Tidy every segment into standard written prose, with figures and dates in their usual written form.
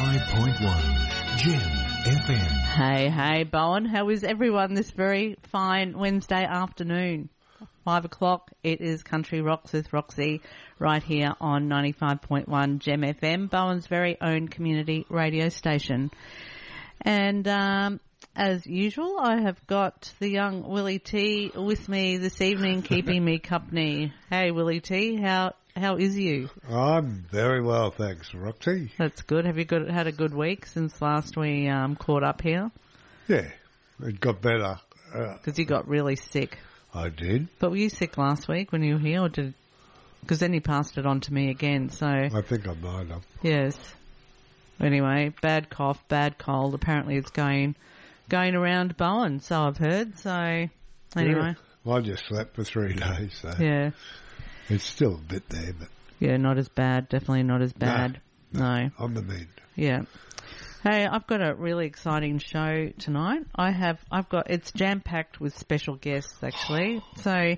95.1 Gem FM. Hey, Bowen. How is everyone this very fine Wednesday afternoon? 5 o'clock, it is Country Rocks with Roxy right here on 95.1 Gem FM, Bowen's very own community radio station. And as usual, I have got the young Willie T with me this evening, keeping me company. Hey, Willie T, how is you? I'm very well, thanks, Roxy. That's good. Have you had a good week since last we caught up here? Yeah, it got better. Because you got really sick. I did. But were you sick last week when you were here, or did? Because then you passed it on to me again. So I think I might have. Yes. Anyway, bad cough, bad cold. Apparently, it's going around Bowen. So I've heard. So anyway, yeah. Well, I just slept for 3 days. So yeah. It's still a bit there, but... Yeah, not as bad. Definitely not as bad. No. On the mend. Yeah. Hey, I've got a really exciting show tonight. It's jam-packed with special guests, actually. So,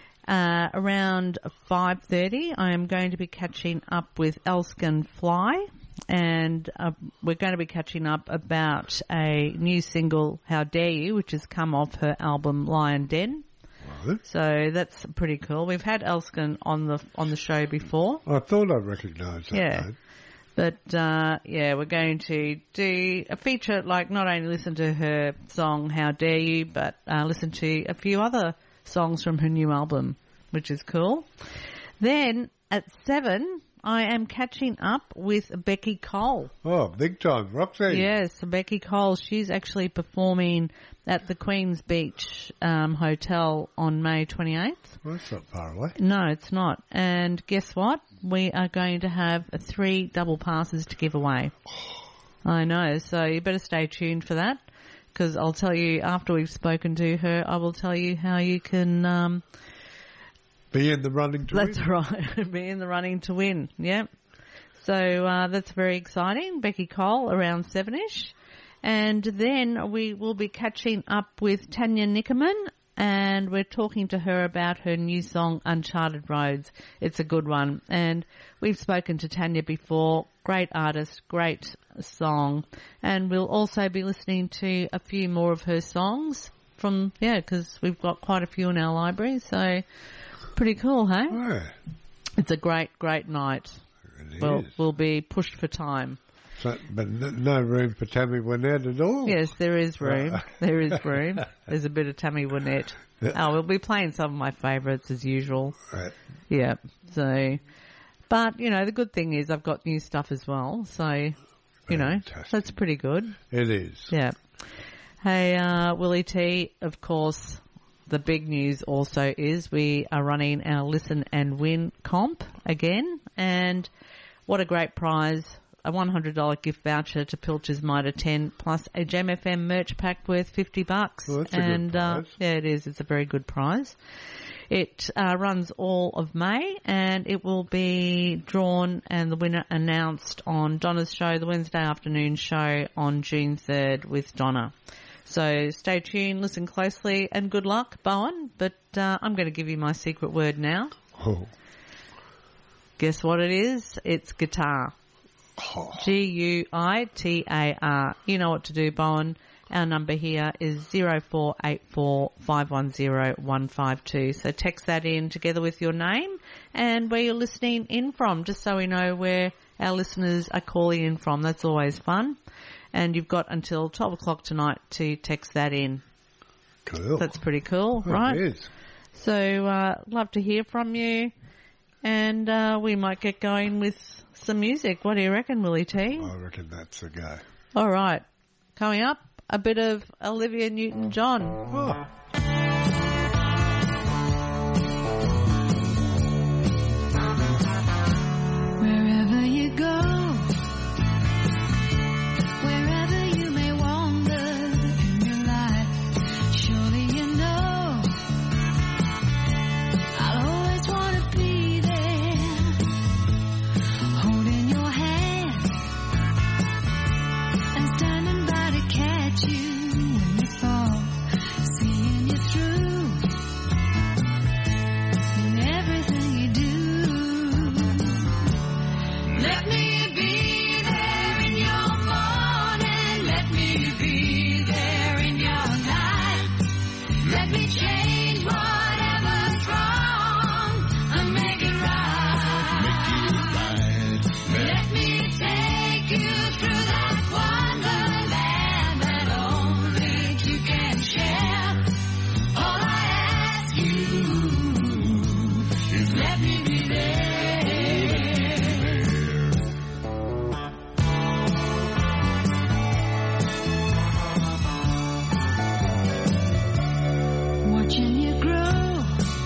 around 5:30, I am going to be catching up with Elskin Fly, and we're going to be catching up about a new single, How Dare You, which has come off her album Lion Den. So that's pretty cool. We've had Elskin on the show before. I thought I recognised that. Yeah. Name. But, we're going to do a feature, like not only listen to her song, How Dare You, but listen to a few other songs from her new album, which is cool. Then at 7, I am catching up with Becky Cole. Oh, big time, Roxy. Yes, Becky Cole. She's actually performing at the Queen's Beach Hotel on May 28th. Well, that's not far away. No, it's not. And guess what? We are going to have 3 double passes to give away. I know, so you better stay tuned for that, because I'll tell you after we've spoken to her, I will tell you how you can... be in the running to win. That's right, be in the running to win, yep. So that's very exciting. Becky Cole around 7-ish. And then we will be catching up with Tanya Nickerman, and we're talking to her about her new song, Uncharted Roads. It's a good one. And we've spoken to Tanya before. Great artist, great song. And we'll also be listening to a few more of her songs because we've got quite a few in our library. So pretty cool, hey? Yeah. It's a great, great night. We'll be pushed for time. So, but no room for Tammy Wynette at all? Yes, there is room. There is room. There's a bit of Tammy Wynette. Oh, we'll be playing some of my favourites as usual. Right. Yeah. So, but, the good thing is I've got new stuff as well. So, Fantastic. That's pretty good. It is. Yeah. Hey, Willie T, of course, the big news also is we are running our Listen and Win comp again. And what a great prize. A $100 gift voucher to Pilcher's Mitre 10 plus a Gem FM merch pack worth $50. Well, that's a good prize. Yeah, it is. It's a very good prize. It runs all of May, and it will be drawn and the winner announced on Donna's show, the Wednesday afternoon show on June 3rd with Donna. So stay tuned, listen closely, and good luck, Bowen. But I'm going to give you my secret word now. Oh. Guess what it is? It's guitar. Oh. Guitar. You know what to do, Bowen. Our number here is 0484 510 152. So text that in together with your name and where you're listening in from, just so we know where our listeners are calling in from. That's always fun. And you've got until 12 o'clock tonight to text that in. Cool. That's pretty cool, right? It is. So love to hear from you. And we might get going with some music. What do you reckon, Willie T? I reckon that's a go. All right. Coming up, a bit of Olivia Newton-John. Oh. Wherever you go, wherever you may wander in your life, surely you know I'll always want to be there, holding your hand and standing by to catch you when you fall, seeing watching you grow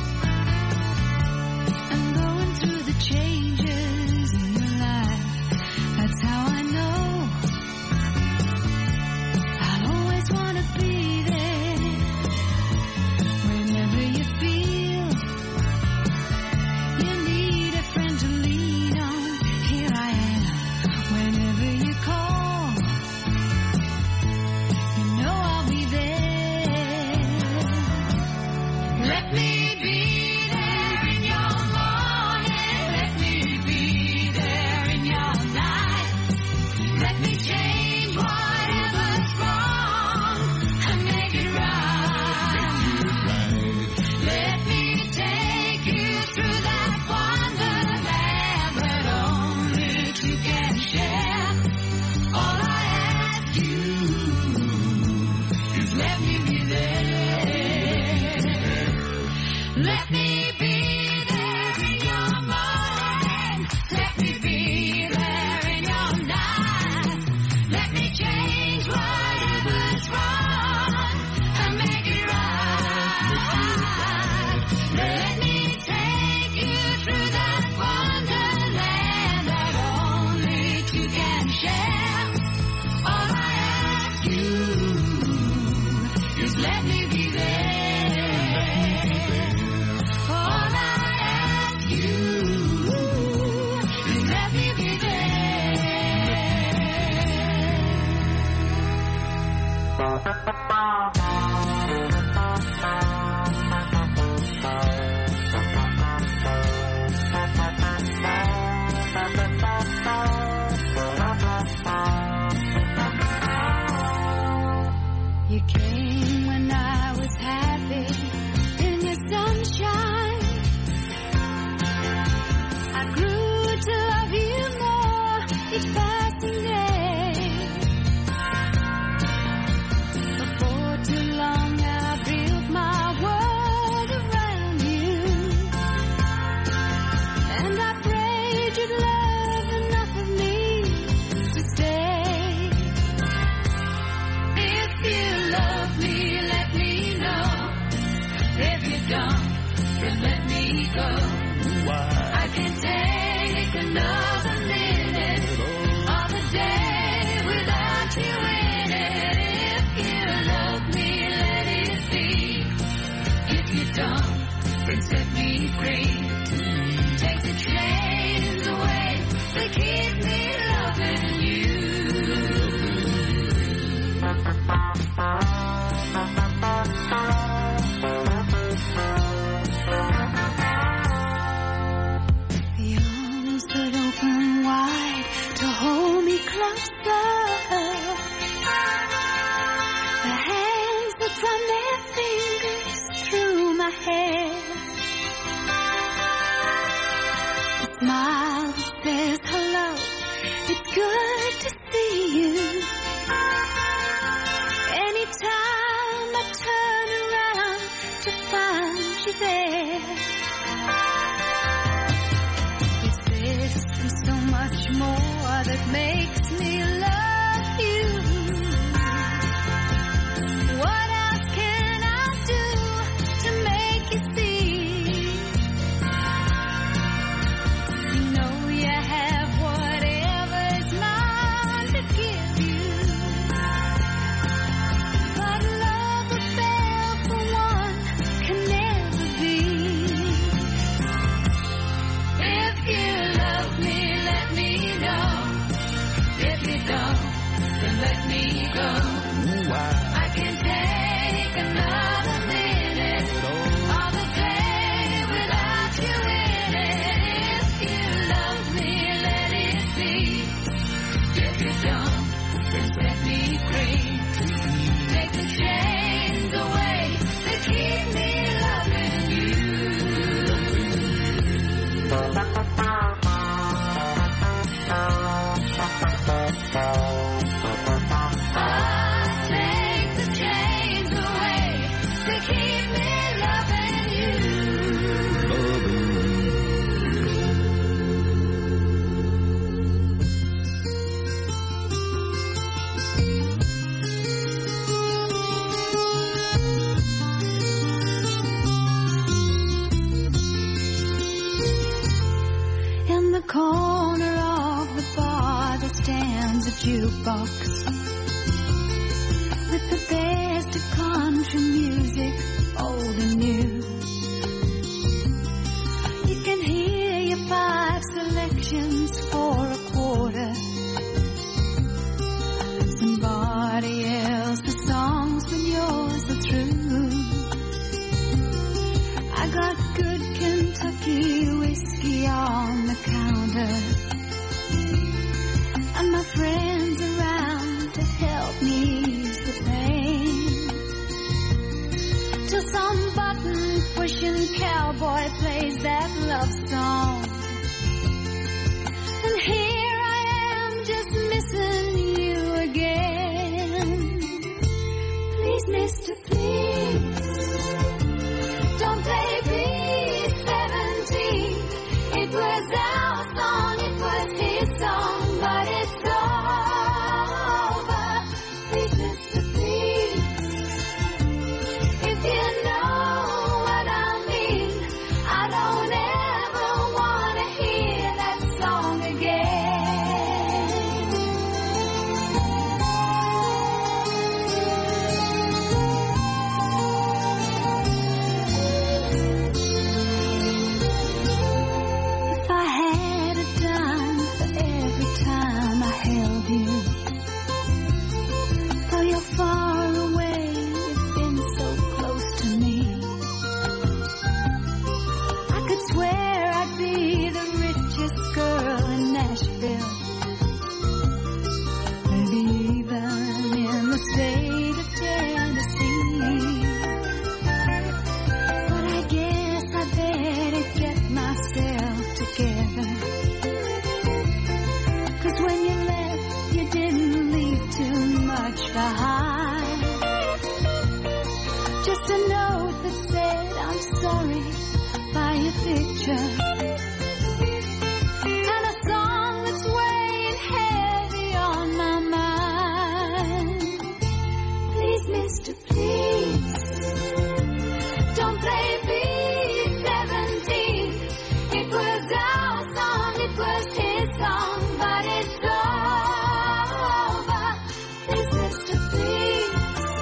and going through the changes in your life. That's how I know I'll always want to be there whenever you feel you need a friend to lean on. Here I am whenever you call. You know I'll be there. Let me be there in your morning. Let me be there in your night. Let me change whatever's wrong and make it right. Let me take you through that wonderland that only two can share. All I ask you is let me be there. Let me be there in your morning. Let me be there in your night. Let me change whatever's wrong and make it right. Let me take you through that wonderland that only two can share. All I ask you is let me be there. All I ask you is let me be You came when I was happy in your sunshine. I grew to love you more each passing day. Before too long I built my world around you, and I prayed you'd love enough of me to stay. If you love me, let me know. If you don't, then let me go. I can take another minute of the day without you in it. If you love me, let it be. If you don't, then set me free. Take the chains away that keep me loving you. The arms that open wide to hold me closer. The hands that run their fingers through my hair. The smile that says hello. It's good to see you. Anytime I turn around to find you there. It's this and so much more that makes me love you. What else can I do to make you see? You know you have whatever's mine to give you. But love affair for one can never be. If you love me, let me know. If you don't, box with the best of country music, old and new. You can hear your 5 selections for a quarter. Somebody else's songs when yours are through. I got good Kentucky whiskey on the counter, and my friends around to help me ease the pain, till some button-pushing cowboy plays that love song, and here I am just missing you again. Please, mister, please, don't play B-17. It was our song, it was his song, but it's over. Please, mister, please, if you know what I mean, I don't ever want to hear that song again. If I had a dime for every time I held you, though you're far away, you've been so close to me. I could swear I'd be the richest girl in Nashville, maybe even in the state of Tennessee. But I guess I better get myself together, 'cause when you left, you didn't leave too much behind. Just a note that said, I'm sorry, by your picture, and a song that's weighing heavy on my mind. Please, mister, please, don't play B-17. It was our song, it was his song, but it's over. Please, mister, please,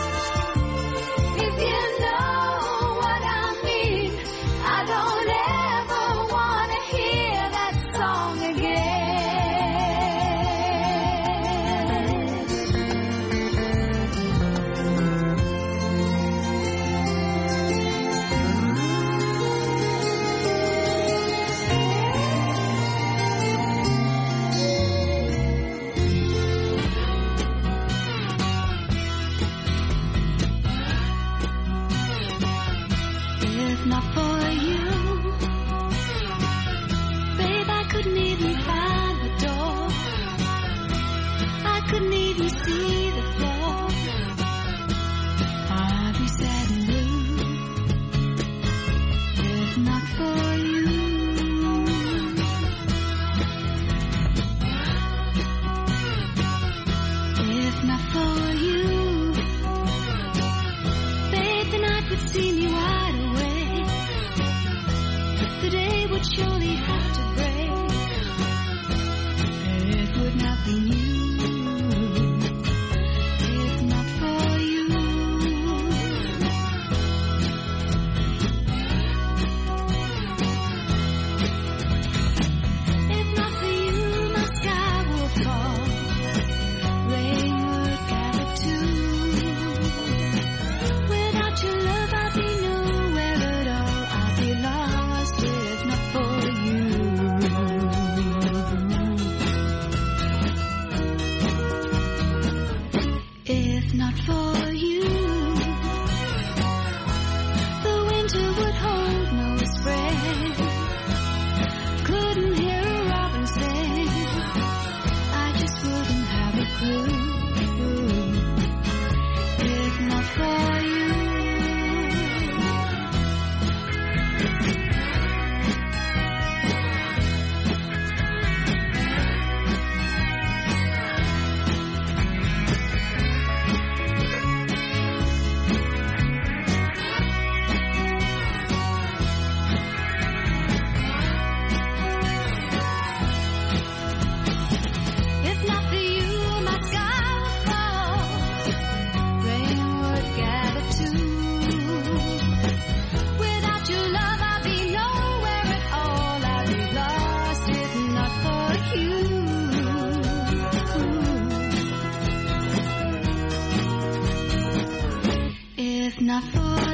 if you know what I mean, I don't ever want to hear that song again. If not for you, babe, I couldn't even find the door. I couldn't even see the floor. I'd be sad and blue if not for you. If not for you, babe, the night would see me wide awake. The day would surely have to break. It would not be new if not for you. If not for you, my sky would fall. Rain would gather too. Without your love, I'd be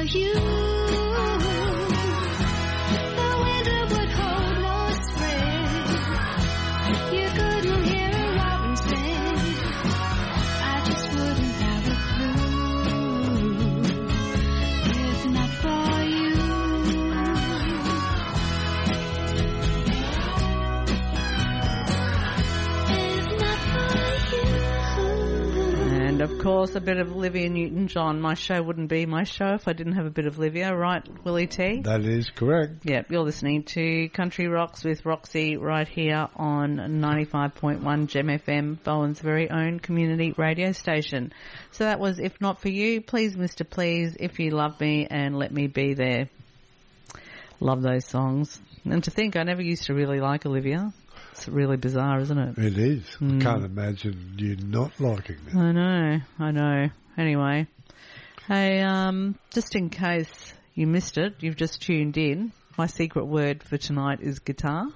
you. The winter would hold no spring. You couldn't hear a robin sing. I just wouldn't have a clue if not for you. And of course, a bit of Olivia Newton-John. My show wouldn't be my show if I didn't have a bit of Olivia, right, Willie T? That is correct. Yep, you're listening to Country Rocks with Roxy right here on 95.1 Gem FM, Bowen's very own community radio station. So that was If Not For You, Please Mr. Please, If You Love Me, and Let Me Be There. Love those songs. And to think I never used to really like Olivia. It's really bizarre, isn't it? It is. I can't imagine you not liking it. I know. Anyway, hey, just in case you missed it, you've just tuned in. My secret word for tonight is guitar,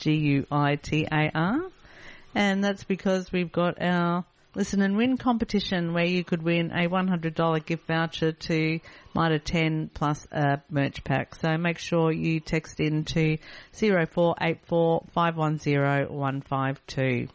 Guitar, and that's because we've got our Listen and Win competition where you could win a $100 gift voucher to Mitre 10 plus a merch pack. So make sure you text in to 0484 510 152.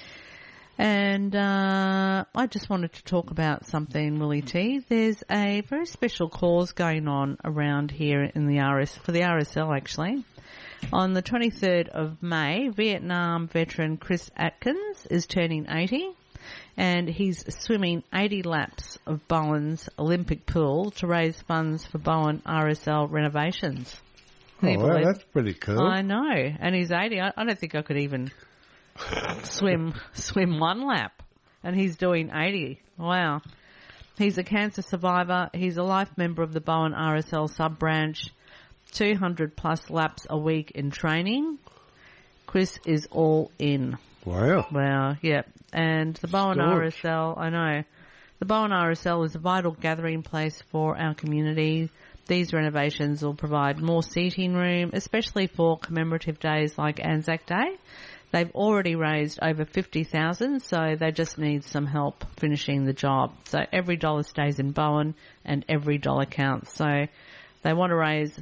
And I just wanted to talk about something, Willie T. There's a very special cause going on around here in the for the RSL actually. On the 23rd of May, Vietnam veteran Chris Atkins is turning 80. And he's swimming 80 laps of Bowen's Olympic pool to raise funds for Bowen RSL renovations. Oh, well, that's pretty cool. I know. And he's 80. I don't think I could even swim one lap. And he's doing 80. Wow. He's a cancer survivor. He's a life member of the Bowen RSL sub-branch. 200 plus laps a week in training. Chris is all in. Wow. Yeah. And the Bowen RSL, I know. The Bowen RSL is a vital gathering place for our community. These renovations will provide more seating room, especially for commemorative days like Anzac Day. They've already raised over $50,000, so they just need some help finishing the job. So every dollar stays in Bowen and every dollar counts. So they want to raise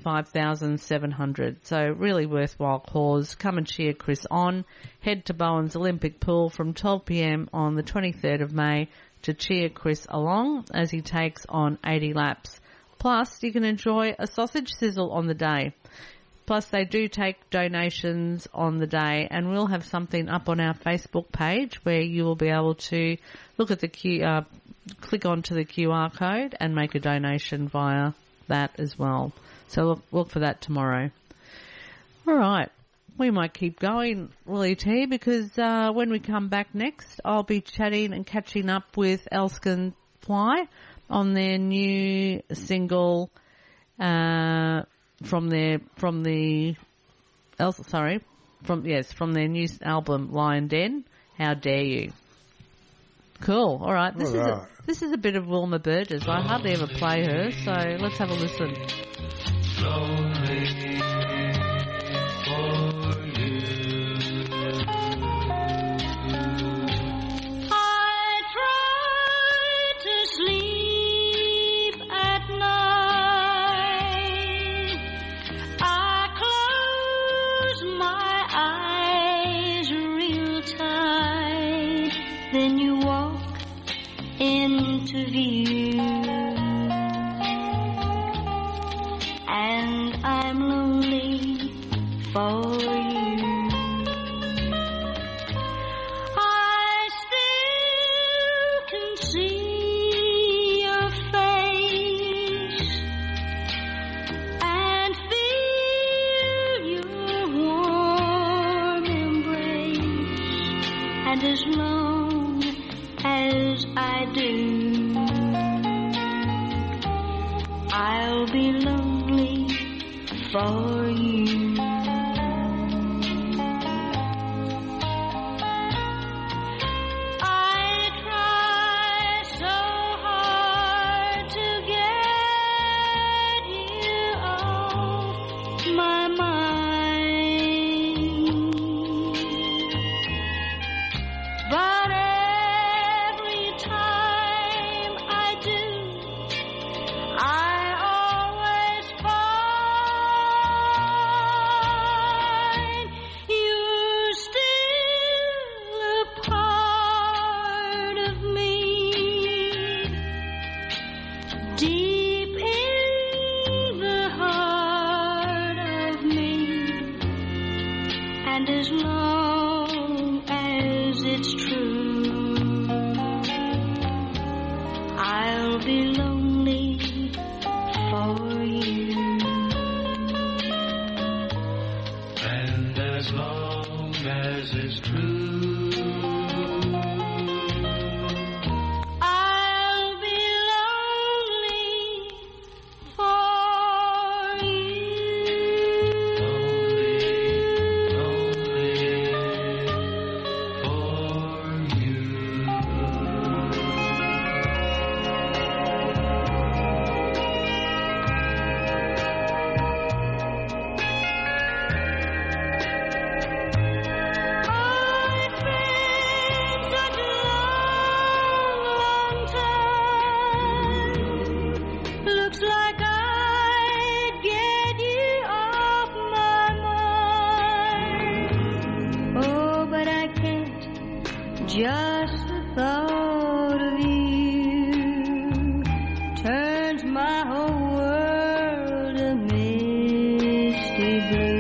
$35,700. So really worthwhile cause. Come and cheer Chris on. Head to Bowen's Olympic pool from 12 p.m. on the 23rd of May to cheer Chris along as he takes on 80 laps. Plus, you can enjoy a sausage sizzle on the day. Plus, they do take donations on the day, and we'll have something up on our Facebook page where you will be able to look at the click onto the QR code and make a donation via that as well. So look for that tomorrow. All right. We might keep going, Willie T, because when we come back next, I'll be chatting and catching up with Elskin Fly on their new single from their new album Lion Den. How Dare You? Cool. All right. This is a bit of Wilma Burgess. I hardly ever play her, so let's have a listen. Lonely for you. I try to sleep at night. I close my eyes real tight. Then you walk into view, and I'm lonely for you. I still can see your face and feel your warm embrace, and as long as I do, I'll be lonely for you. I try so hard to get you off my mind, but every time I do, I you. And as long as it's true, I'll be lonely for you. lonely for you. It's been such a long time. Looks like I'd get you off my mind. Oh, but I can't. Just the thought of you turns my whole world a misty blue.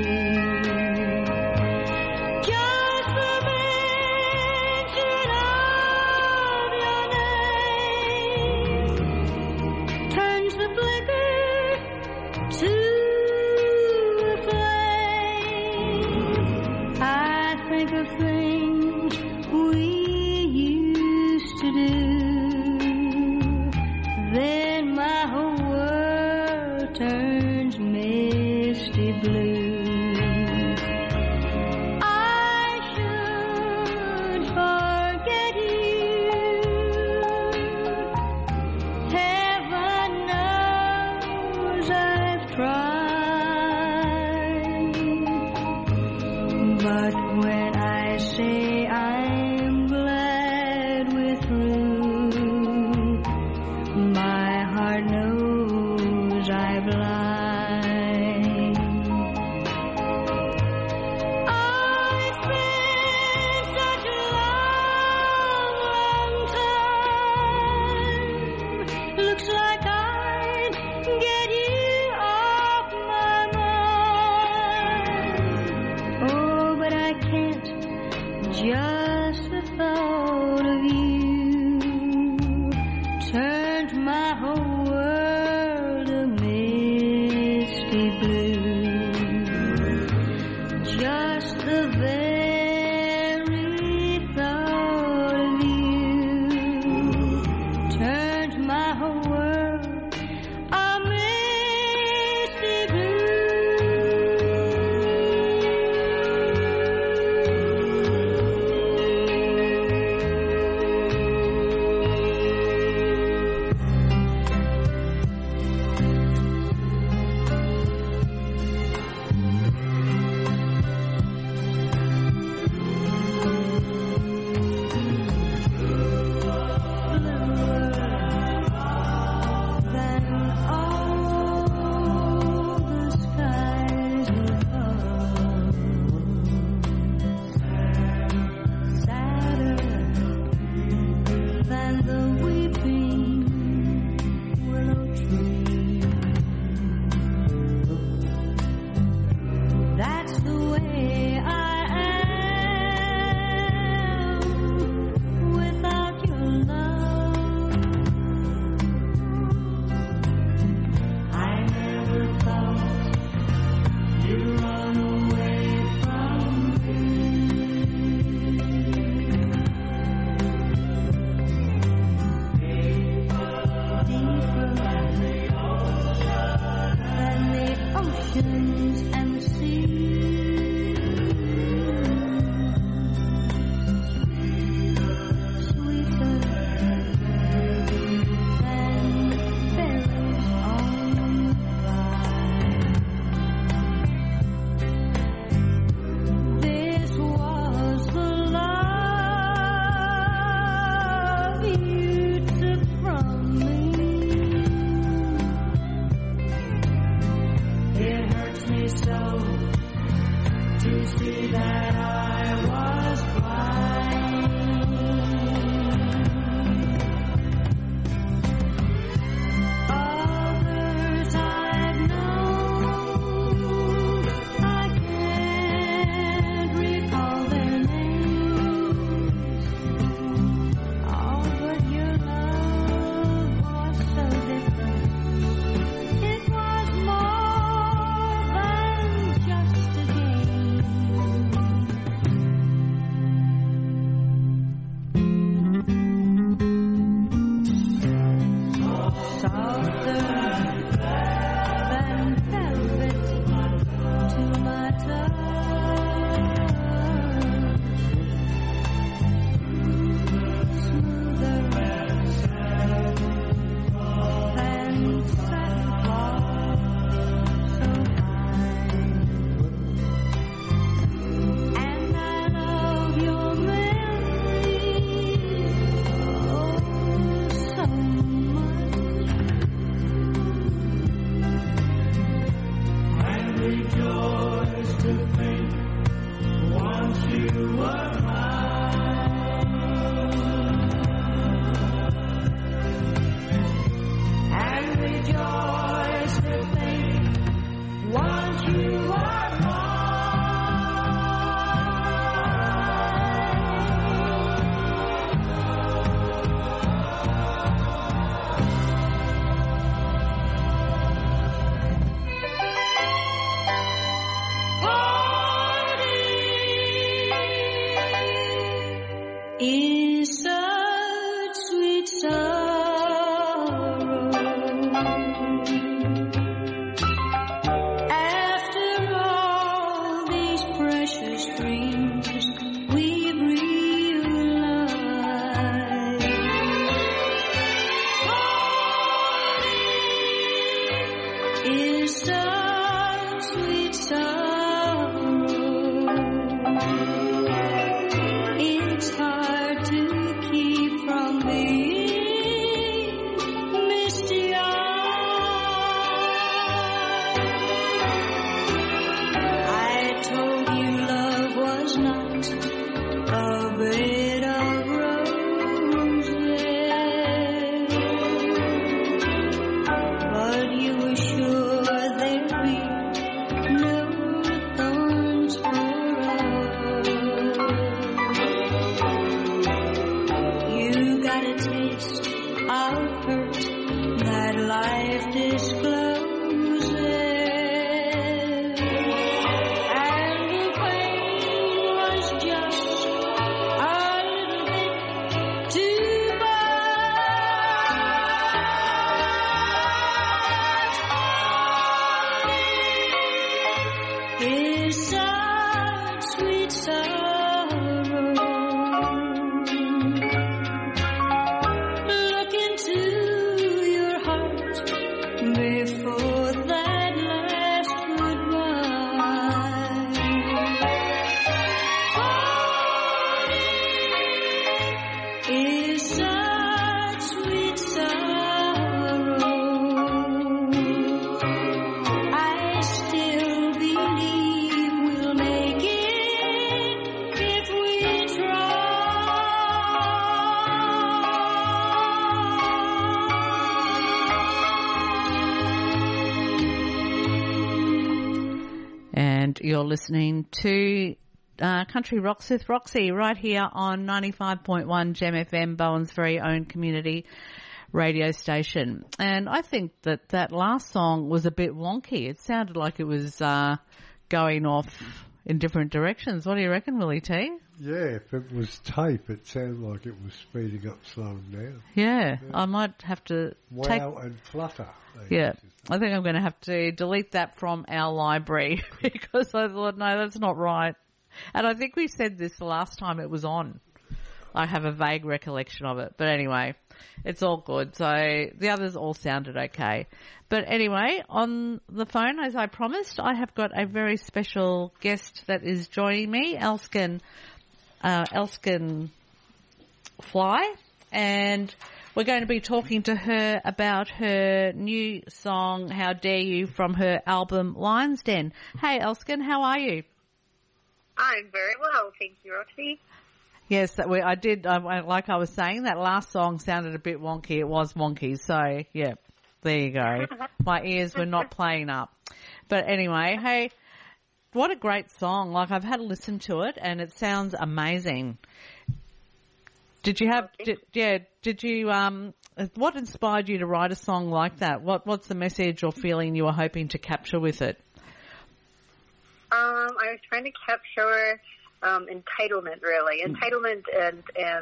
Just the mention of your name turns the flicker to a flame. I think of things we used to do. Then my whole world turns misty blue. I should forget you. Heaven knows I've tried. But when I say I'm glad we're through, my heart knows I've lied. Oh, it's been such a long time. Looks like I'd get you off my mind. Oh, but I can't. Just the thought of you turned my whole world a misty blue. Just the very thought of you turned my whole world a misty It was more sorrow. It's hard to keep from being misty-eyed. I told you love was not a bed of roses, but you were sure there'd be no thorns for us. You got a taste of hurt that life discloses, and the pain was just a little bit too much. Is such sweet sorrow. Look into your heart before that last goodbye. Falling is such sweet sorrow. I still believe we'll make it if we try. And you're listening to Country Rocks with Roxy right here on 95.1 Gem FM, Bowen's very own community radio station. And I think that that last song was a bit wonky. It sounded like it was going off in different directions. What do you reckon, Willie T? Yeah, if it was tape, it sounded like it was speeding up, slowing down. Yeah, I might have to take... Wow and flutter. Yeah, I think I'm going to have to delete that from our library because I thought, no, that's not right. And I think we said this the last time it was on. I have a vague recollection of it. But anyway, it's all good. So the others all sounded okay. But anyway, on the phone, as I promised, I have got a very special guest that is joining me, Elskin Fly. And we're going to be talking to her about her new song, How Dare You, from her album Lion's Den. Hey, Elskin, how are you? I'm very well, thank you, Roxy. Yes, I did. Like I was saying, that last song sounded a bit wonky. It was wonky. So, yeah, there you go. My ears were not playing up. But anyway, hey, what a great song. Like, I've had a listen to it, and it sounds amazing. Did you have, what inspired you to write a song like that? What's the message or feeling you were hoping to capture with it? I was trying to capture entitlement, really. Entitlement and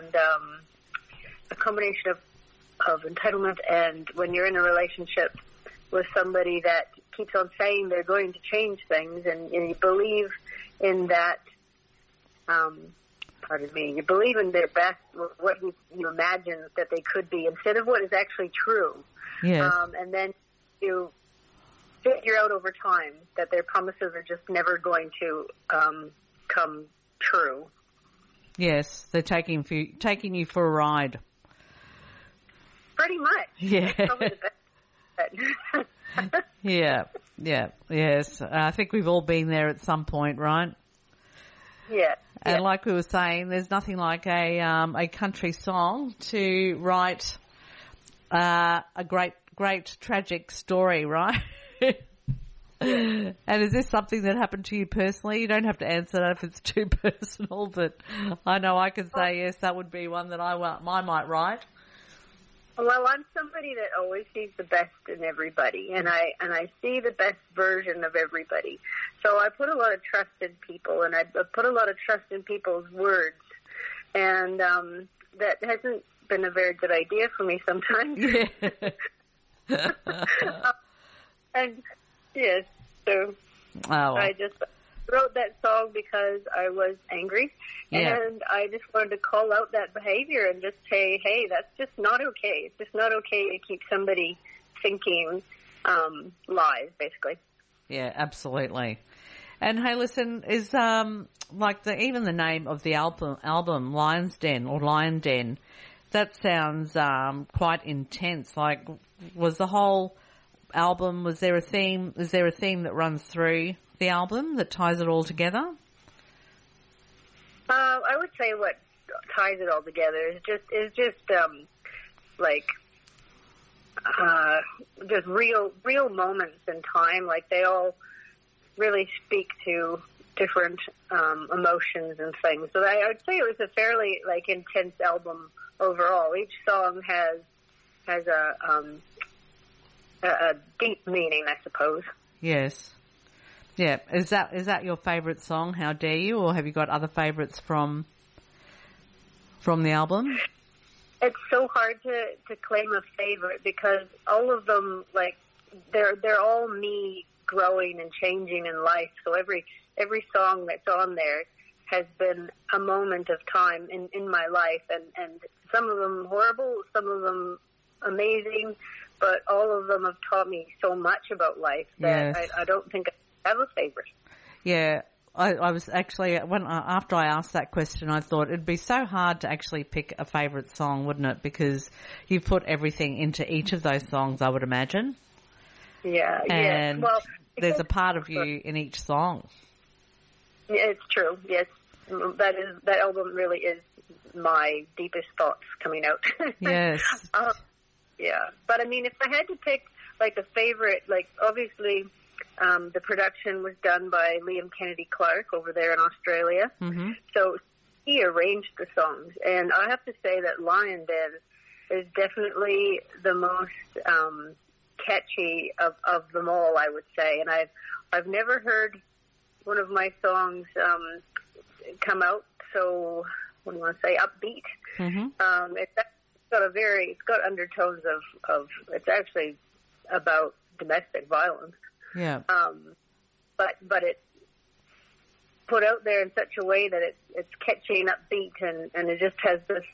a combination of entitlement and when you're in a relationship with somebody that keeps on saying they're going to change things and you believe in that, you believe in their best, what you imagine that they could be instead of what is actually true. Yes. And then you figure out over time that their promises are just never going to come true. Yes, they're taking you for a ride. Pretty much. Yeah. That's probably the best. Yes. I think we've all been there at some point, right? Yeah. And like we were saying, there's nothing like a country song to write a great tragic story, right? And is this something that happened to you personally? You don't have to answer that if it's too personal, but I know I can say yes, that would be one that I might write. Well, I'm somebody that always sees the best in everybody, and I see the best version of everybody. So I put a lot of trust in people, and I put a lot of trust in people's words, and that hasn't been a very good idea for me sometimes. Yeah. And yes, so I just wrote that song because I was angry, and I just wanted to call out that behavior and just say, hey, that's just not okay. It's just not okay to keep somebody thinking lies, basically. Yeah, absolutely. And hey, listen, is like even the name of the album Lion's Den or Lion Den, that sounds quite intense. Like, was the whole album, was there a theme? Is there a theme that runs through the album that ties it all together? I would say what ties it all together is just just real moments in time. Like, they all really speak to different emotions and things. So I would say it was a fairly like intense album overall. Each song has a deep meaning, I suppose. Yes. Yeah. Is that your favourite song, How Dare You, or have you got other favourites from the album? It's so hard to claim a favorite because all of them, like, they're all me growing and changing in life. So every song that's on there has been a moment of time in my life, and some of them horrible, some of them amazing, but all of them have taught me so much about life that yes. I don't think I have a favorite. Yeah. I was actually, after I asked that question, I thought it'd be so hard to actually pick a favourite song, wouldn't it? Because you put everything into each of those songs, I would imagine. Yeah, and yes. Well, there's a part of you in each song. Yeah, it's true. Yes, that album really is my deepest thoughts coming out. Yes. Yeah, but I mean, if I had to pick like a favorite, like obviously. The production was done by Liam Kennedy Clark over there in Australia. Mm-hmm. So he arranged the songs. And I have to say that Lion Den is definitely the most catchy of them all, I would say. And I've never heard one of my songs come out so, what do you want to say, upbeat. Mm-hmm. It's got undertones of it's actually about domestic violence. Yeah. But it's put out there in such a way that it's catchy and upbeat, and it just has this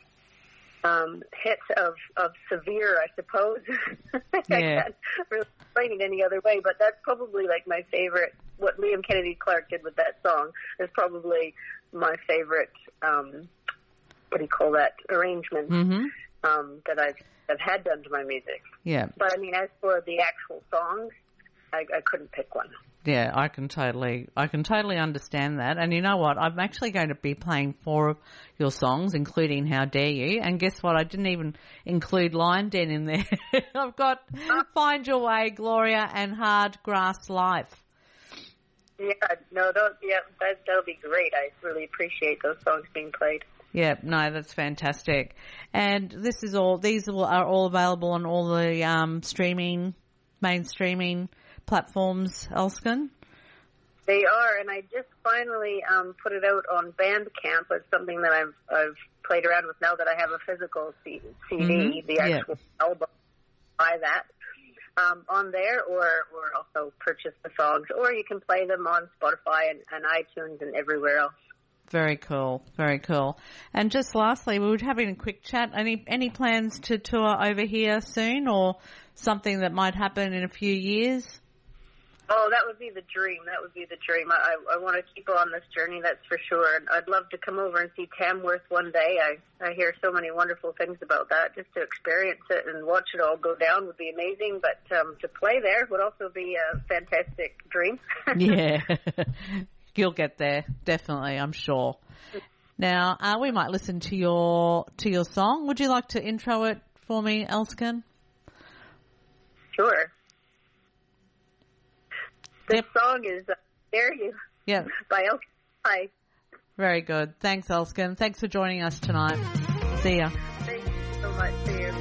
hit of severe, I suppose. I can't really explain it any other way, but that's probably like my favorite. What Liam Kennedy Clark did with that song is probably my favorite. What do you call that arrangement? Mm-hmm. That I've had done to my music. Yeah. But I mean, as for the actual songs, I couldn't pick one. Yeah, I can totally understand that. And you know what? I'm actually going to be playing 4 of your songs, including How Dare You. And guess what? I didn't even include Lion Den in there. I've got Find Your Way, Gloria, and Hard Grass Life. Yeah, no, that'll be great. I really appreciate those songs being played. Yeah, no, that's fantastic. And these are all available on all the main streaming platforms, Elskin? They are, and I just finally put it out on Bandcamp. It's something that I've played around with now that I have a physical CD, mm-hmm. the actual album. Buy that on there, or also purchase the songs, or you can play them on Spotify and iTunes and everywhere else. Very cool, very cool. And just lastly, we were having a quick chat. Any plans to tour over here soon, or something that might happen in a few years? Oh, that would be the dream. I want to keep on this journey, that's for sure. And I'd love to come over and see Tamworth one day. I hear so many wonderful things about that. Just to experience it and watch it all go down would be amazing. But to play there would also be a fantastic dream. Yeah. You'll get there, definitely, I'm sure. Now, we might listen to your song. Would you like to intro it for me, Elskin? Sure. This song is Dare You by Elskin. Hi. Very good. Thanks, Elskin. Thanks for joining us tonight. See ya. Thank you so much. See you.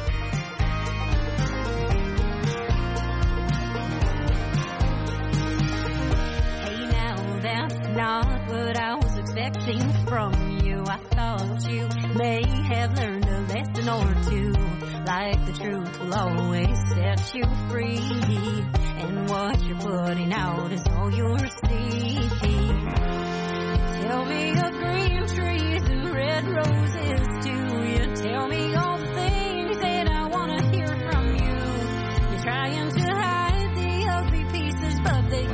Not what I was expecting from you. I thought you may have learned a lesson or two. Like the truth will always set you free, and what you're putting out is all you'll receive. Tell me of green trees and red roses too. You tell me all the things that I want to hear from you. You're trying to hide the ugly pieces, but they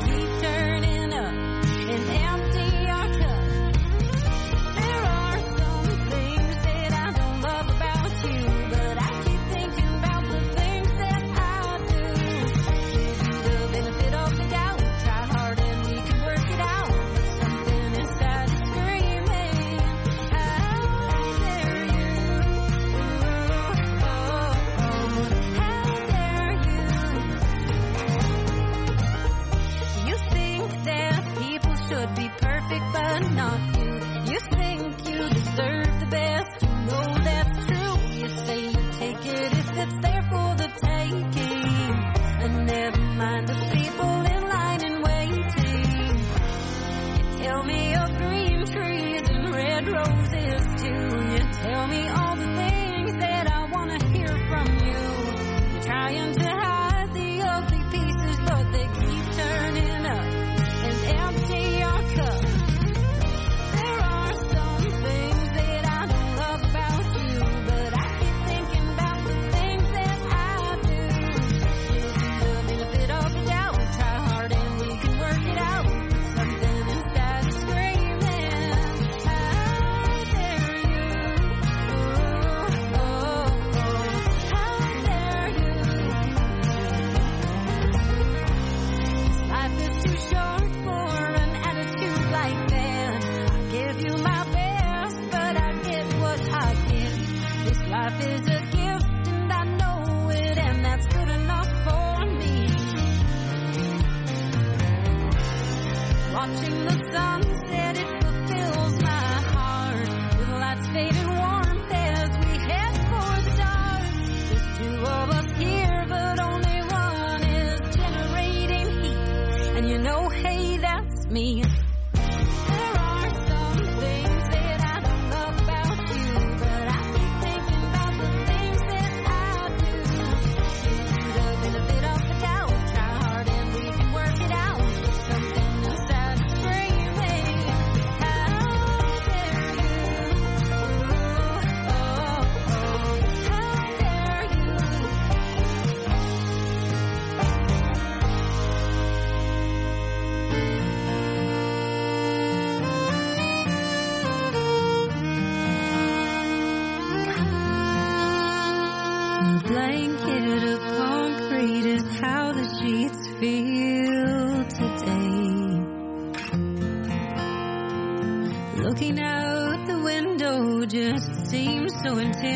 life's too short for an attitude like that. I give you my best, but I get what I get. This life is a gift and I know it, and that's good enough for me. Watching the sunset, it fulfills my heart. With lights fading warmth as we head for the dark. There's two of us here, but only one is generating heat. And you know, hey, that's me. There are some things that I don't love about you, but I keep thinking about the things that I do. Shoot a little bit off the couch, try hard and we can work it out. Something inside screaming, how dare you? Oh, how dare you? Blanket of concrete is how the sheets feel today. Looking out the window just seems so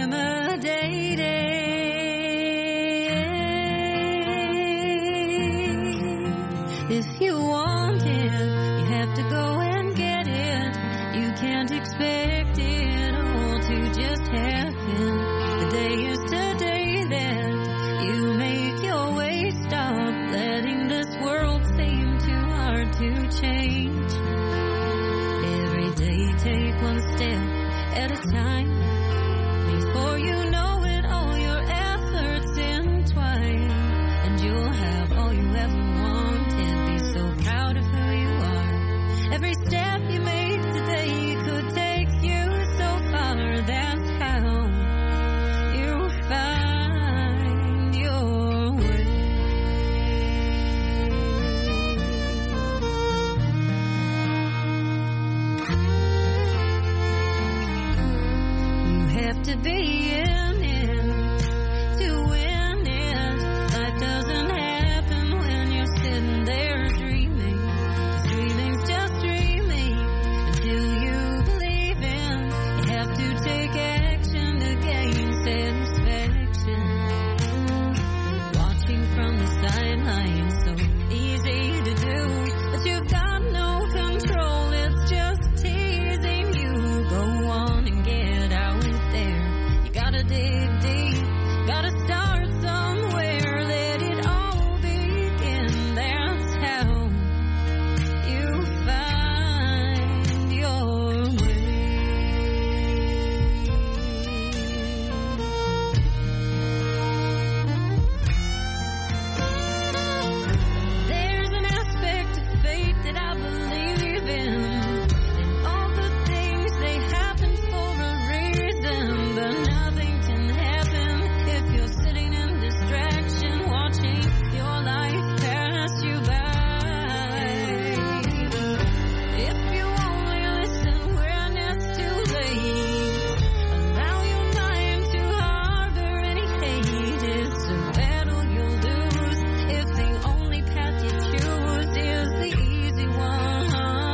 intimidating. If you want it, you have to go and get it. You can't expect it all to just happen. The day is today that you make your way. Stop letting this world seem too hard to change. Every day take one step at a time. Before you know it, all your efforts entwine, and you'll have all you ever wanted. Be so proud of who you are. Every step you make today could take you so far. That's how you find your way. You have to be in it to win it. Life doesn't happen when you're sitting there dreaming. 'Cause dreaming's just dreaming until you believe in. You have to take action to gain satisfaction. Watching from the sidelines, so easy to do, but you've got no control. It's just teasing you. Go on and get out there. You gotta dig deep, gotta start somewhere. Let it all begin. That's how you find your way. There's an aspect of fate that I believe in, and all the things they happen for a reason. But nothing can happen if you're sitting in distraction, watching your life pass you by. If you only listen when it's too late, allow your mind to harbor any hate. It's a battle you'll lose if the only path you choose is the easy one.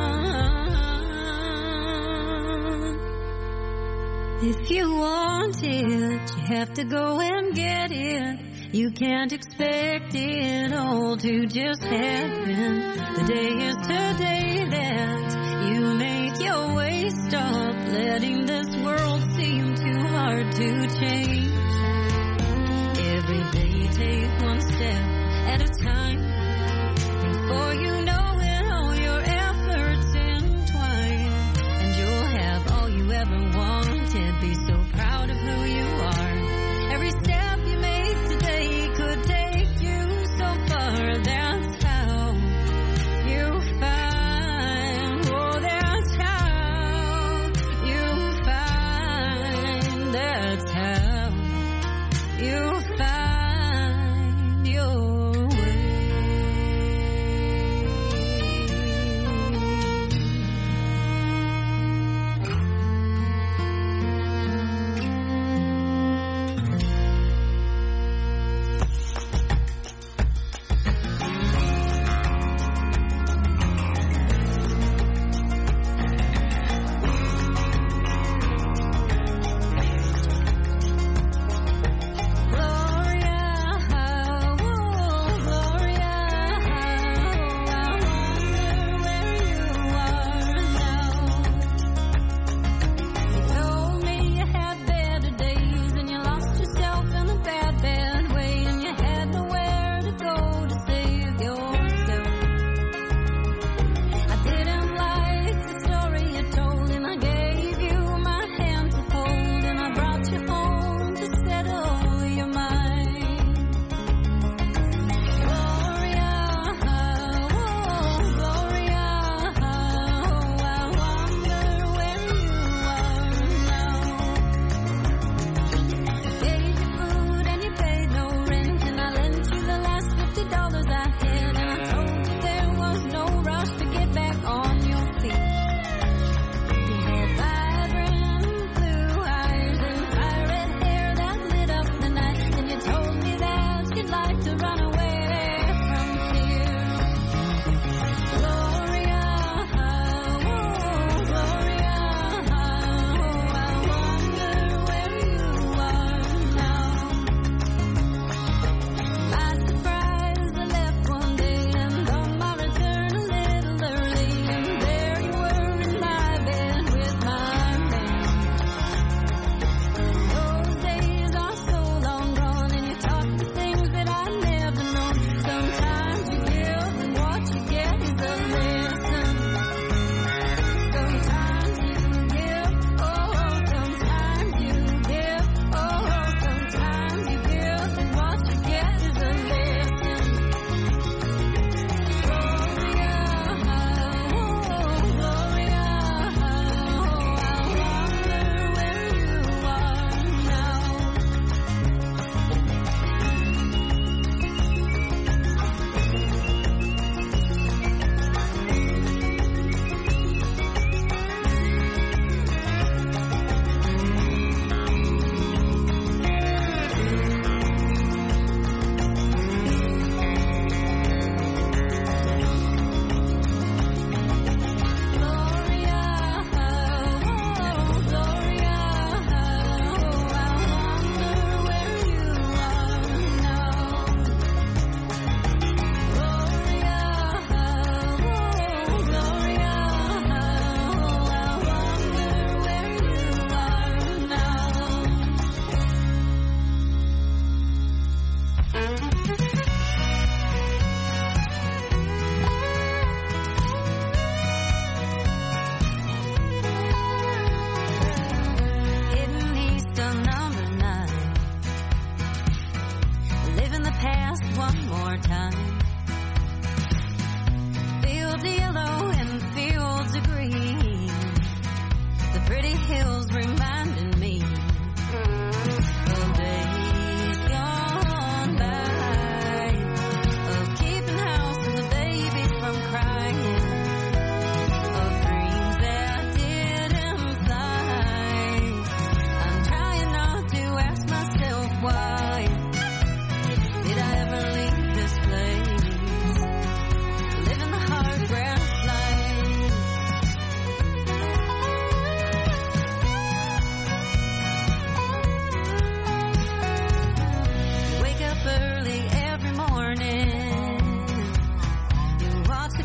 If you want it, you have to go and get it. You can't expect it all to just happen. The day is today that you make your way. Stop letting this world seem too hard to change. Every day take one step at a time. Before you know it, all your efforts entwine, and you'll have all you ever wanted. Be so proud of who you are. Every step you make today could take you so far. That's how you find. Oh, that's how you find. That's how you find your way.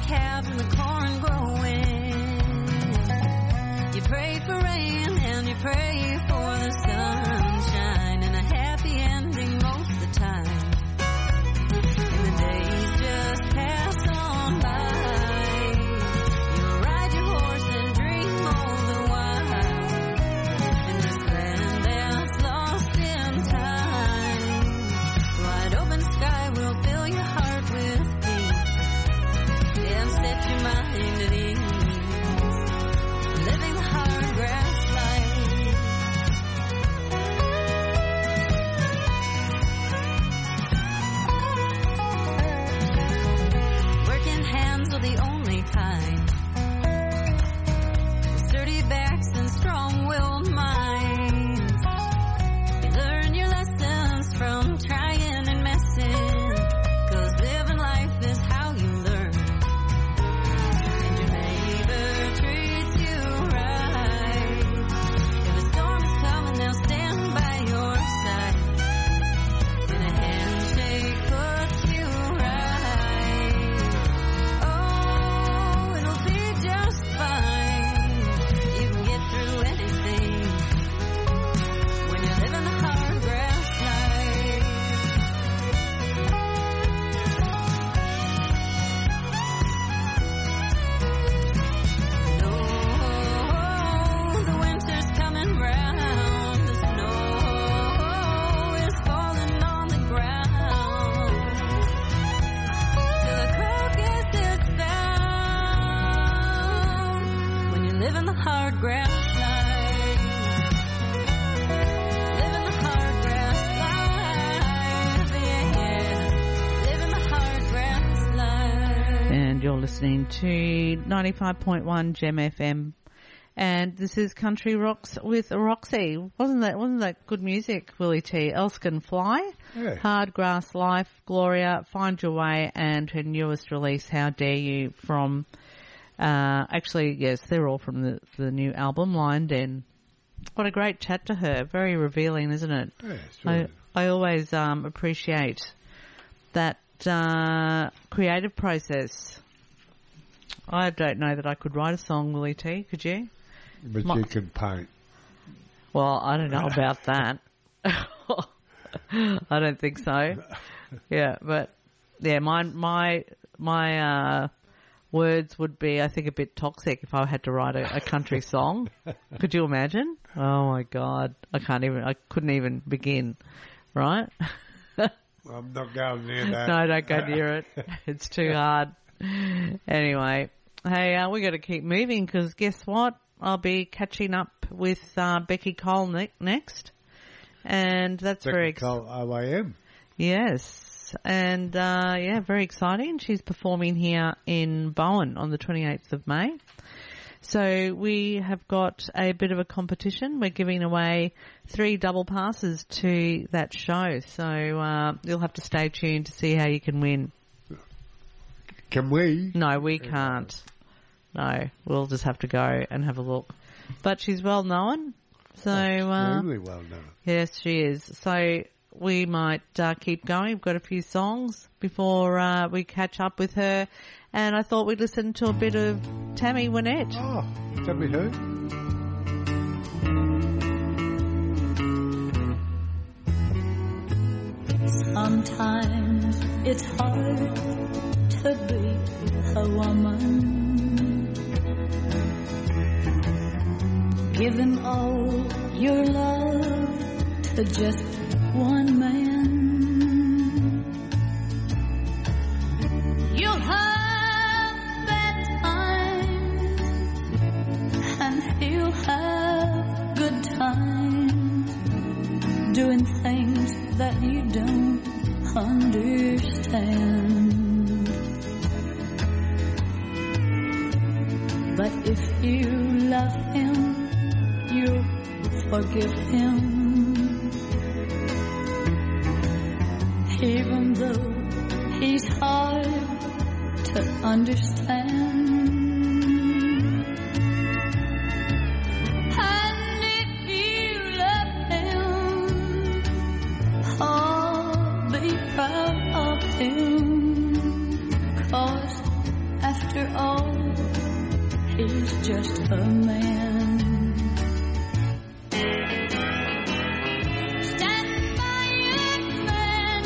calves and the corn growing. You pray for rain and you pray for the sunshine and a happy ending most of the time. And the days just pass on by. You ride your horse and dream all the while. In this land that's lost in time. The wide open sky will fill your heart with peace and set your mind at ease. Living the hard grass life. Working hands are the only kind. Sturdy backs and strong-willed minds. You learn your lessons from trying and messing. 'Cause living life is how you learn. And your neighbor treats you right. If a storm is coming, they'll stand by your side. And a handshake puts you right. Oh, it'll be just fine. You can get through anything when you're living the hard grass life. No, the winter's coming round. The snow is falling on the ground. Till the crocus is found. When you live in the hard grass life. Live in the hard grass life. Yeah. Live in the hard grass life. And you're listening to 95.1 Gem FM. And this is Country Rocks with Roxy. Wasn't that good music, Willie T? Else Can Fly, Yeah. Hard Grass Life, Gloria, Find Your Way, and her newest release, How Dare You, from, actually, yes, they're all from the new album, Lion Den. What a great chat to her. Very revealing, isn't it? Yeah, it's really, I always appreciate that creative process. I don't know that I could write a song, Willie T. Could you? but my- you can paint. Well, I don't know about that. I don't think so. Yeah, but yeah, my words would be, I think, a bit toxic if I had to write a country song. Could you imagine? Oh my God, I couldn't even begin. Right? I'm not going near that. No, don't go near it. It's too hard. Anyway, hey, we got to keep moving because guess what? I'll be catching up with Becky Cole next, and that's very Technical OAM. yes, and yeah, very exciting. She's performing here in Bowen on the 28th of May. So we have got a bit of a competition. We're giving away 3 double passes to that show. So you'll have to stay tuned to see how you can win. Can we? No, we can't. No, we'll just have to go and have a look. But she's well known. So Extremely well known. yes, she is. So we might keep going. We've got a few songs before we catch up with her. And I thought we'd listen to a bit of Tammy Wynette. Oh, tell me who? Sometimes it's hard to be a woman. Giving all your love to just one man. You'll have bad times and he'll have good times, doing things that you don't understand. But if you love him, you'll forgive him, even though he's hard to understand. And if you love him, oh, be proud of him, 'cause After all, he's just a man. Stand by young man.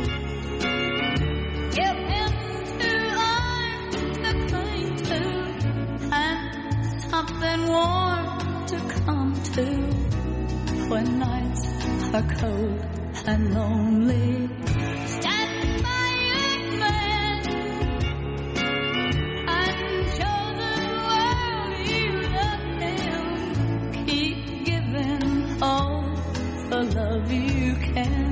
Give him 2 arms to cling to and something warm to come to when nights are cold and lonely. Stand by young man and show the world you love him. Keep giving all the love you can.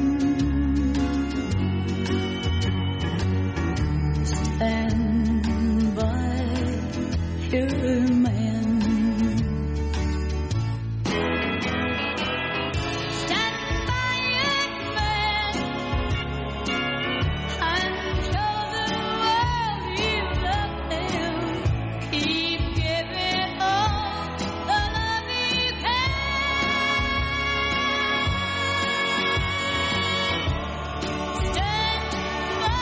Stand by your man. Stand by your man and show the world you love him. Keep giving all the love you can. Stand by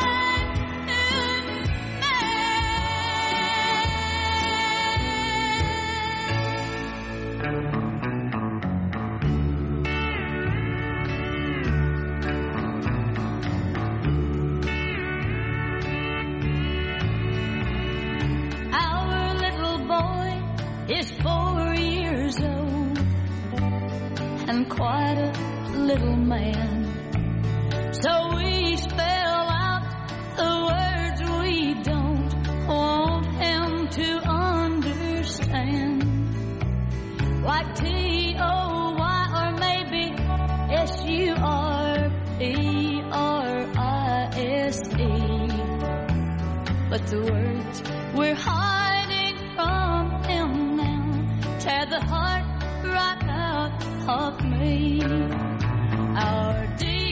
Our little boy is 4 years old and quite a little man. So we spell out the words we don't want him to understand, like T-O-Y or maybe S-U-R-P-R-I-S-E. But the words we're hiding from him now tear the heart right out of me. Our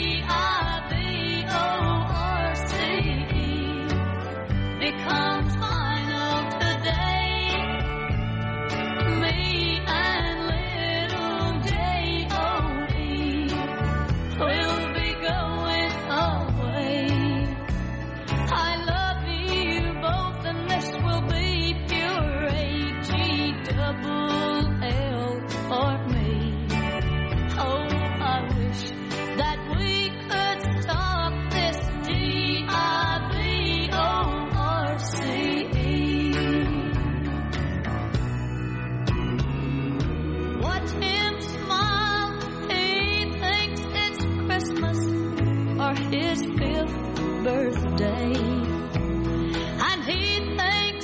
D-I-V-O-R-C-E becomes final today. Me and little J-O-E will be going away. I love you both and this will be pure H-E-double-L for me. Oh, I wish that we could stop this D-I-V-O-R-C-E. Watch him smile, he thinks it's Christmas or his 5th birthday. And he thinks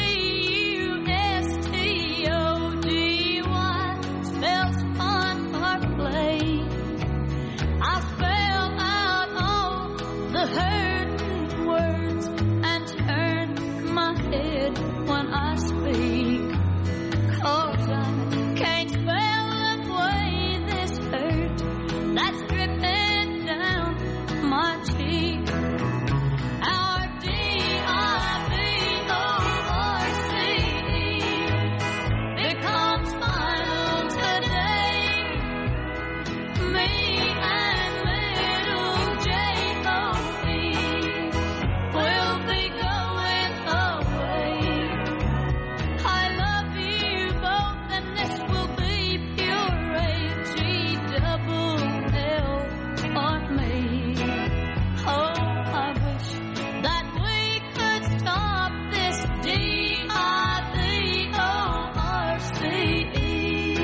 C-U-S-T-O-G-Y spells fun or play. I spell out all the hurting words and turn my head when I speak, 'cause I can't spell away this hurt that's dripping down my cheek. Our D-I-V-O-R-C-E becomes final today. Me and little J-O-E will be going away. I love you both and this will be pure H-E-double-L on me. Oh, I wish that we could stop this D-I-V-O-R-C-E.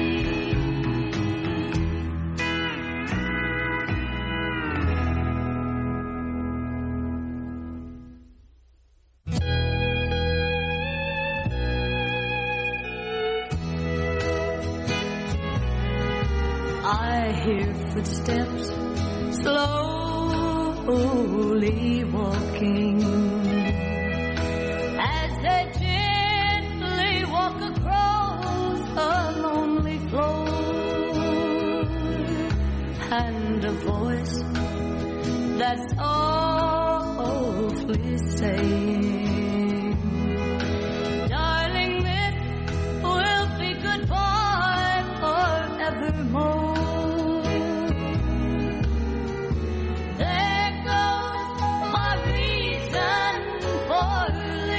I hear footsteps slowly walking as they gently walk across a lonely floor, and a voice that's softly saying, "Darling, this will be goodbye forevermore." There goes my reason for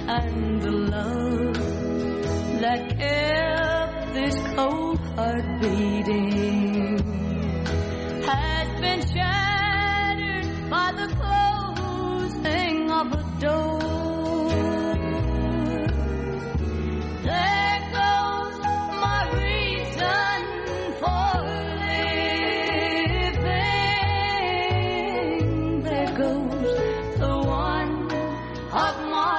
and the love that kept this cold heart beating has been shattered by the closing of a door. There goes my reason for living. There goes the one of my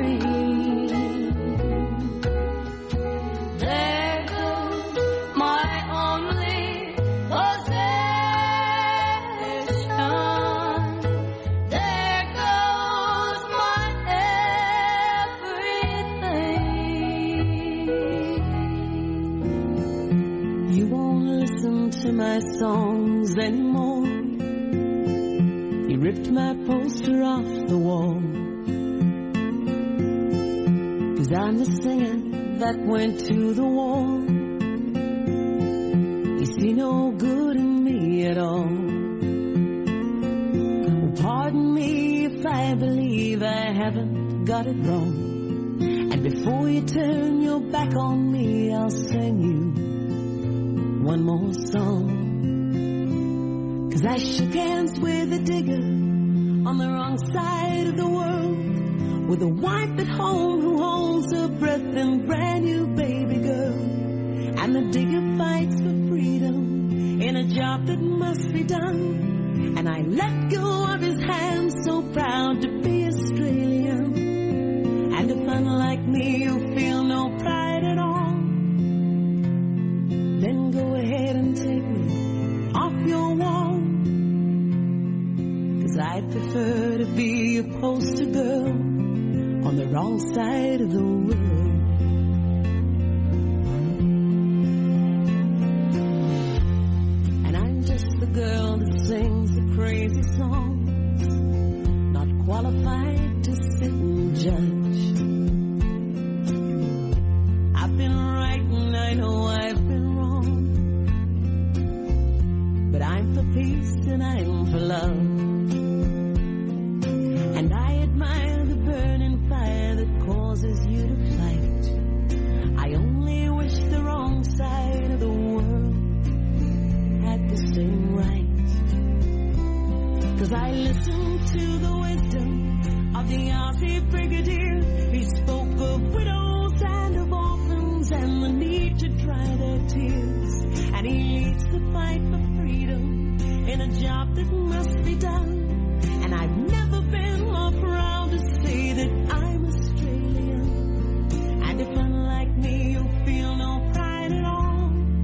dreams. There goes my only possession. There goes my everything. You won't listen to my songs anymore. You ripped my poster off the wall. 'Cause I'm the singer that went to the war. You see no good in me at all. Well, pardon me if I believe I haven't got it wrong. And before you turn your back on me, I'll sing you one more song. 'Cause I shook hands with a digger on the wrong side of the world, with a wife at home who holds her breath and brand new baby girl. And the digger fights for freedom in a job that must be done. And I let go of his hand, so proud to be Australian. And if unlike me you feel no pride at all, then go ahead and take me off your wall. 'Cause I'd prefer to be a poster girl on the wrong side of the world. And I'm just the girl that sings the crazy songs, not qualified to sit and judge. I've been right and I know I've been wrong, but I'm for peace and I'm for love. And I admire the burning fire that causes you to fight. I only wish the wrong side of the world had the same right. 'Cause I listened to the wisdom of the Aussie Brigadier. He spoke of widows and of orphans and the need to dry their tears. And he leads the fight for freedom in a job that must be done. And I've never been more proud to say that I'm Australian. And if unlike me you feel no pride at all,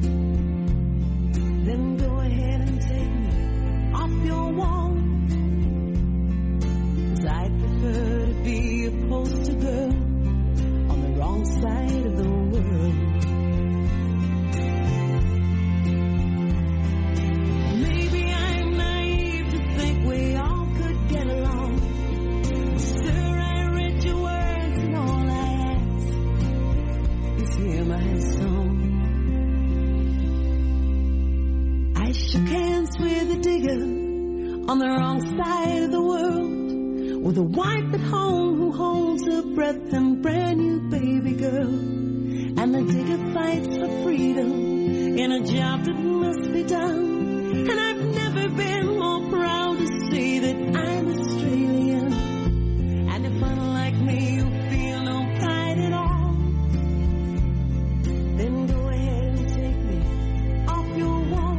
then go ahead and take me off your wall. 'Cause I'd prefer to be a poster girl on the wrong side of the world. Maybe I'm naive to think we all could get along. Sir, I read your words and all I ask is hear my song. I shook hands with a digger on the wrong side of the world, with a wife at home who holds her breath and brand new baby girl. And the digger fights for freedom in a job that must be done. And I've never been more proud to say that I'm Australian. And if unlike me you feel no pride at all, then go ahead and take me off your wall.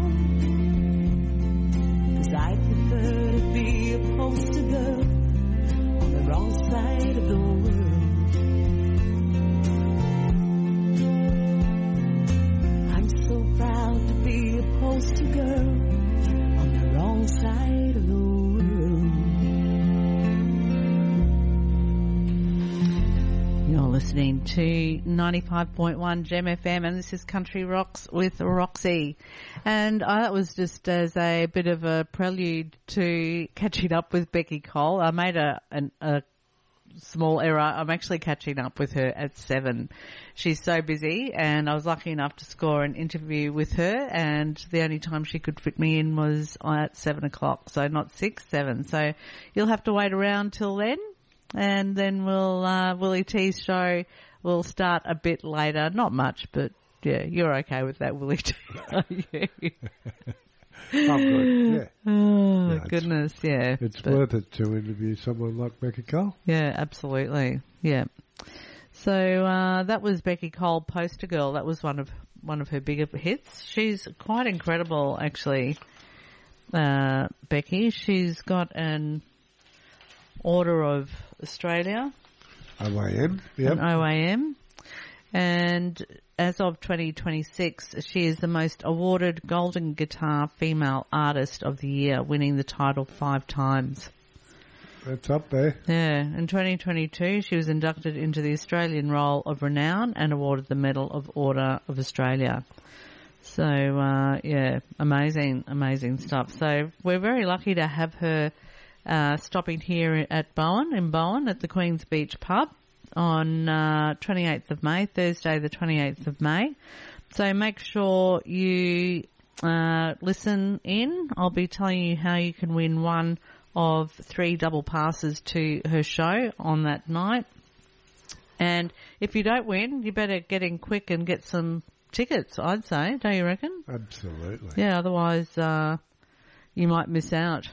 'Cause I prefer to be a poster girl on the wrong side of the world. I'm so proud to be a poster girl on the wrong side of the world. You're listening to 95.1 Gem FM, and this is Country Rocks with Roxy. And that was just as a bit of a prelude to catching up with Becky Cole. I made a small error. I'm actually catching up with her at 7. She's so busy, and I was lucky enough to score an interview with her, and the only time she could fit me in was at 7 o'clock, so not 6, 7. So you'll have to wait around till then. and then Willie T's show will start a bit later. Not much, but yeah, you're okay with that, Willie T. Are you? I'm good, yeah. Oh, Yeah, goodness, yeah. It's worth it to interview someone like Becky Cole. Yeah, absolutely. Yeah. So that was Becky Cole, Poster Girl. That was one of her bigger hits. She's quite incredible, actually, Becky. She's got an Order of Australia. OAM, yep. An OAM. And as of 2026, she is the most awarded Golden Guitar Female Artist of the Year, winning the title 5 times. That's up there. Yeah. In 2022, she was inducted into the Australian Roll of Renown and awarded the Medal of Order of Australia. So, yeah, amazing stuff. So we're very lucky to have her stopping here at Bowen, at the Queen's Beach Pub on 28th of May, Thursday the 28th of May. So make sure you listen in. I'll be telling you how you can win one of 3 double passes to her show on that night. And if you don't win, you better get in quick and get some tickets, I'd say. Don't you reckon? Absolutely. Yeah, otherwise you might miss out.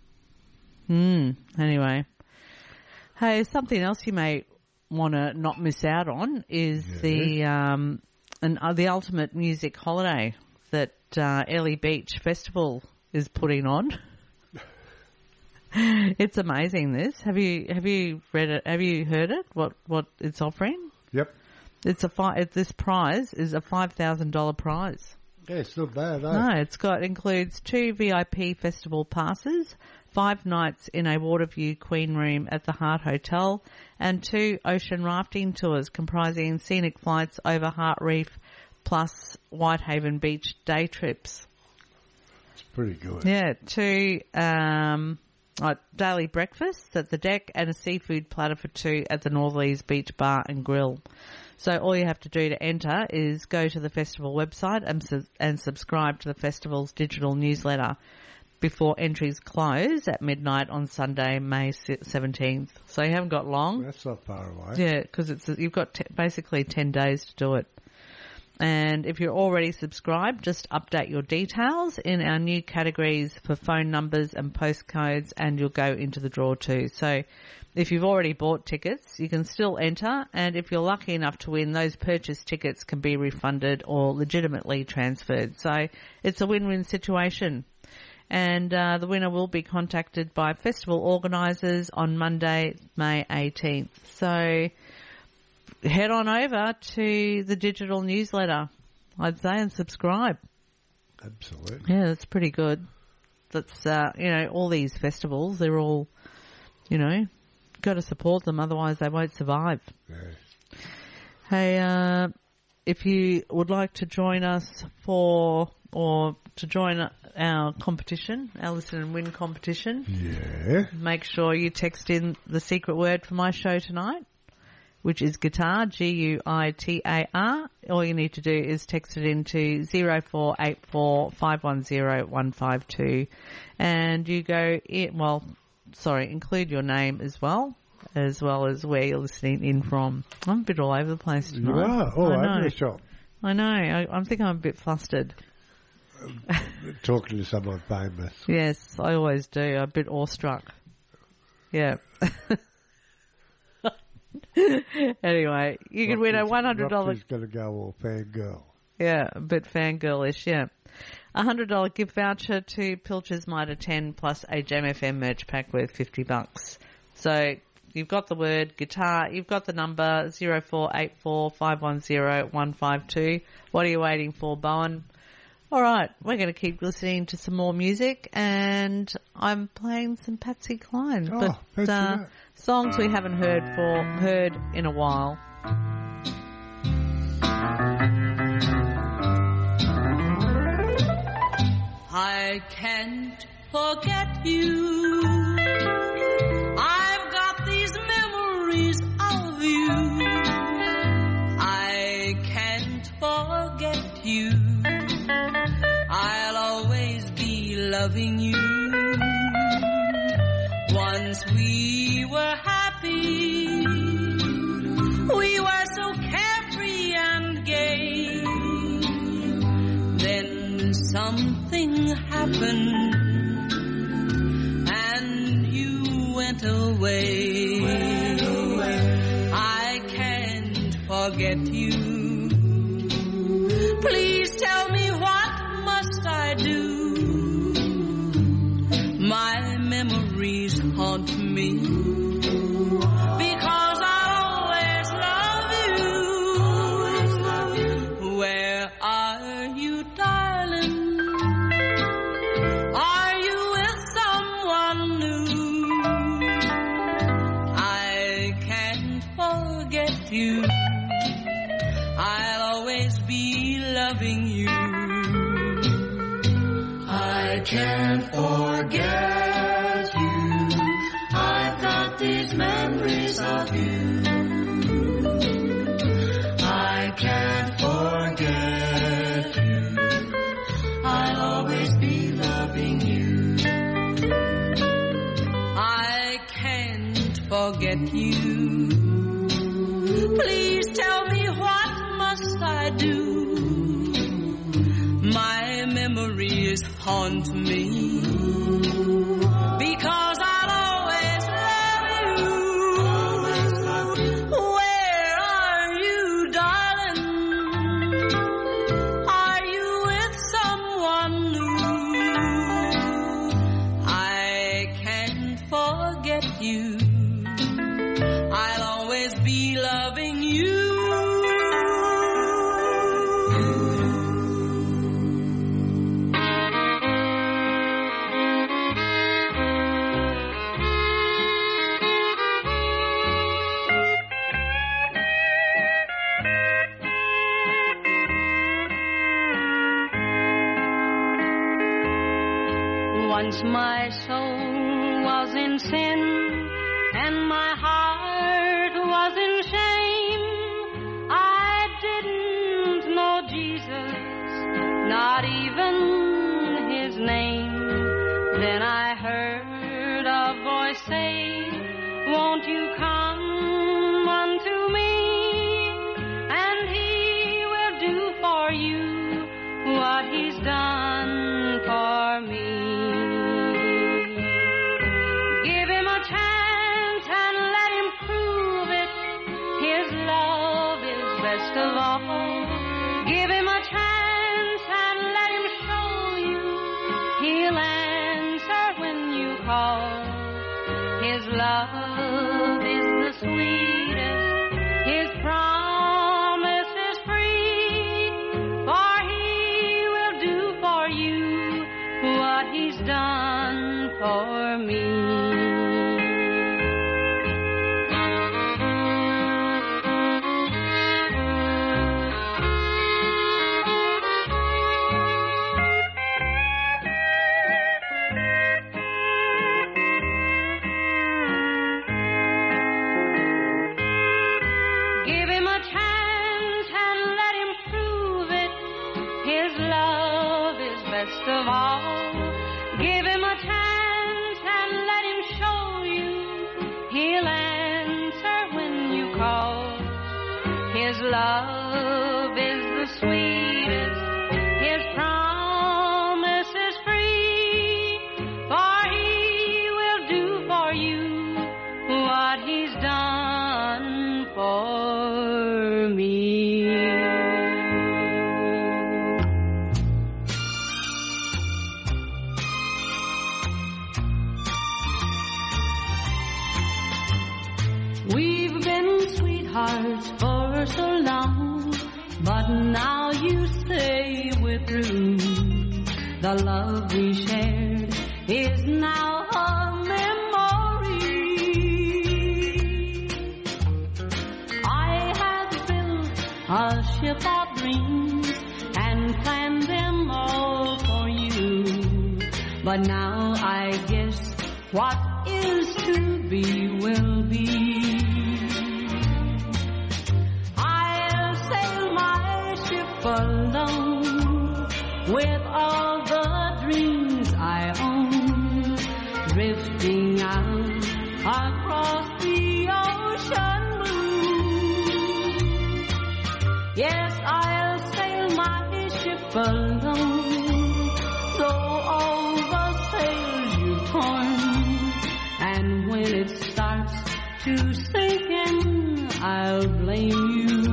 Anyway. Hey, something else you may want to not miss out on is the Ultimate Music Holiday that Airlie Beach Festival is putting on. It's amazing. This have you read it? Have you heard it? What it's offering? Yep. It's this prize is a $5,000 prize. Yeah, it's not bad, eh? No, includes 2 VIP festival passes, 5 nights in a Waterview Queen Room at the Hart Hotel, and 2 ocean rafting tours comprising scenic flights over Hart Reef plus Whitehaven Beach day trips. It's pretty good. Yeah, 2 daily breakfasts at the deck and a seafood platter for 2 at the Northleys Beach Bar and Grill. So all you have to do to enter is go to the festival website and subscribe to the festival's digital newsletter before entries close at midnight on Sunday, May 17th. So you haven't got long. That's not far away. Yeah, because you've got basically 10 days to do it. And if you're already subscribed, just update your details in our new categories for phone numbers and postcodes, and you'll go into the draw too. So if you've already bought tickets, you can still enter, and if you're lucky enough to win, those purchased tickets can be refunded or legitimately transferred. So it's a win-win situation. And the winner will be contacted by festival organisers on Monday, May 18th. So head on over to the digital newsletter, I'd say, and subscribe. Absolutely. Yeah, that's pretty good. That's, all these festivals, they're all, got to support them, otherwise they won't survive. Yeah. Hey, if you would like to join us to join our competition, our Listen and Win competition, make sure you text in the secret word for my show tonight, which is guitar, Guitar. All you need to do is text it into 0484 510 152, and you go include your name as well as where you're listening in from. I'm a bit all over the place tonight. You are all over the shop. I know. I think I'm a bit flustered. Talking to someone famous. Yes, I always do. I'm a bit awestruck. Yeah. Anyway, you can win a $100. Roxy's going to go all fangirl. Yeah, a bit fangirlish, yeah. A $100 gift voucher to Pilcher's Mitre 10 plus a Jam FM merch pack worth $50. So you've got the word guitar, you've got the number 0484 510 152. What are you waiting for, Bowen? All right, we're going to keep listening to some more music, and I'm playing some Patsy Cline, but songs we haven't heard in a while. I can't forget you. I've got these memories of you. I can't forget you. I'll always be loving you. Once we were happy. happened and you went away. I can't forget you. Please tell me, what must I do? My memories haunt me because I always love you. Where are you, darling? Are you with someone new? I can't forget you. I'll always be loving you. I can't forget you. I've got these memories of you. I can't forget you. I'll always be loving you. I can't forget you. Please tell me, what must I do? My memories haunt me because I'll always love you. Where are you, darling? Are you with someone new? I can't forget you. I'll always be loving you. Once my soul was in sin and my heart was in shame. I didn't know Jesus, not even his name. Then I heard a voice say, won't you come unto me, and he will do for you what he's done for me. Give him a chance and let him prove it. His love is best of all. Give him a chance and let him show you. He'll answer when you call. His love is the sweetest. His promise is free. For he will do for you what he's done for me. Give him a chance and let him prove it. His love is best of all. Give him a chance and let him show you. He'll answer when you call. His love is the sweetest. His promise is free. For he will do for you what he's done for me. We've been sweethearts for so long, but now you say we're through. The love we shared is now a memory. I have built a ship of dreams and planned them all for you. But now I guess what is to be will be. I'll sail my ship alone with all the dreams I own, drifting out across the ocean blue. Yes, I'll sail my ship alone, though all blame you.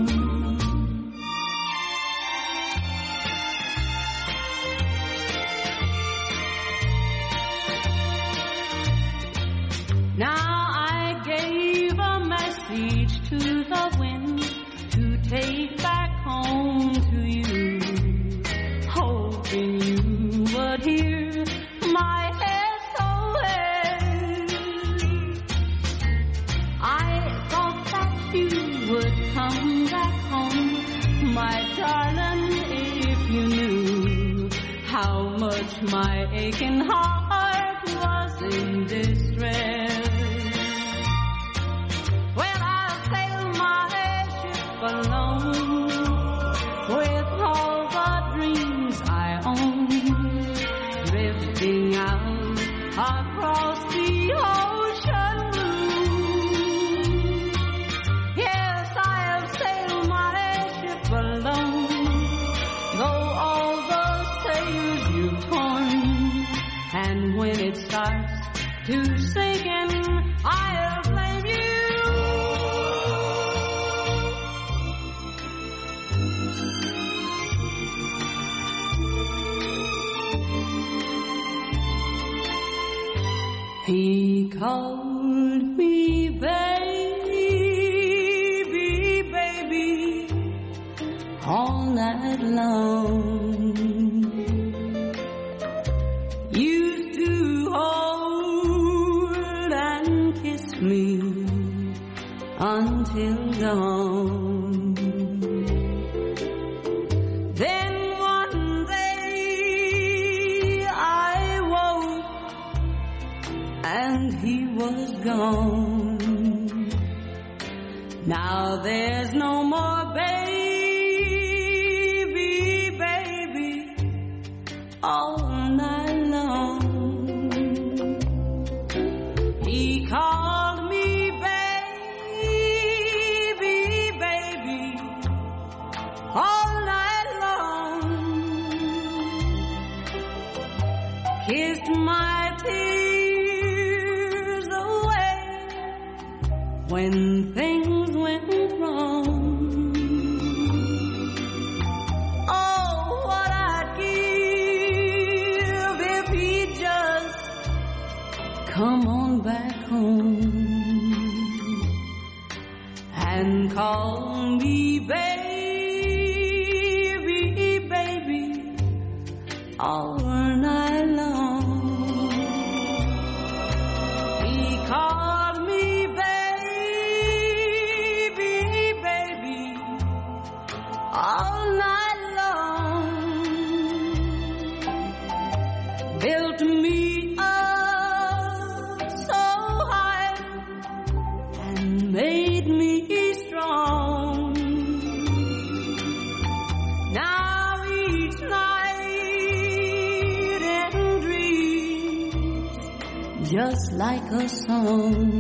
Now I gave a message to the wind to take back home to you, hoping you would hear my SOS. I thought that you would come back home, my darling, if you knew how much my aching heart was in distress. Well, I'll sail my ship alone with all the dreams I own, drifting out across the ocean blue. Yes, I'll sail my ship alone, though all the sails you've torn. And when it starts to sink in, I'll blame you. He called me baby, baby, all night long. Used to hold and kiss me until dawn. Then one day I woke and he was gone. Now there's no more baby, baby, all night long. He called me baby, baby, all night long. Kissed my tears away when things went wrong. Oh, what I'd give if he'd just come on back home and call me baby, baby, all night long. He called me baby, baby, all night long. Built me up so high and made me strong. Now each night in dreams, just like a song,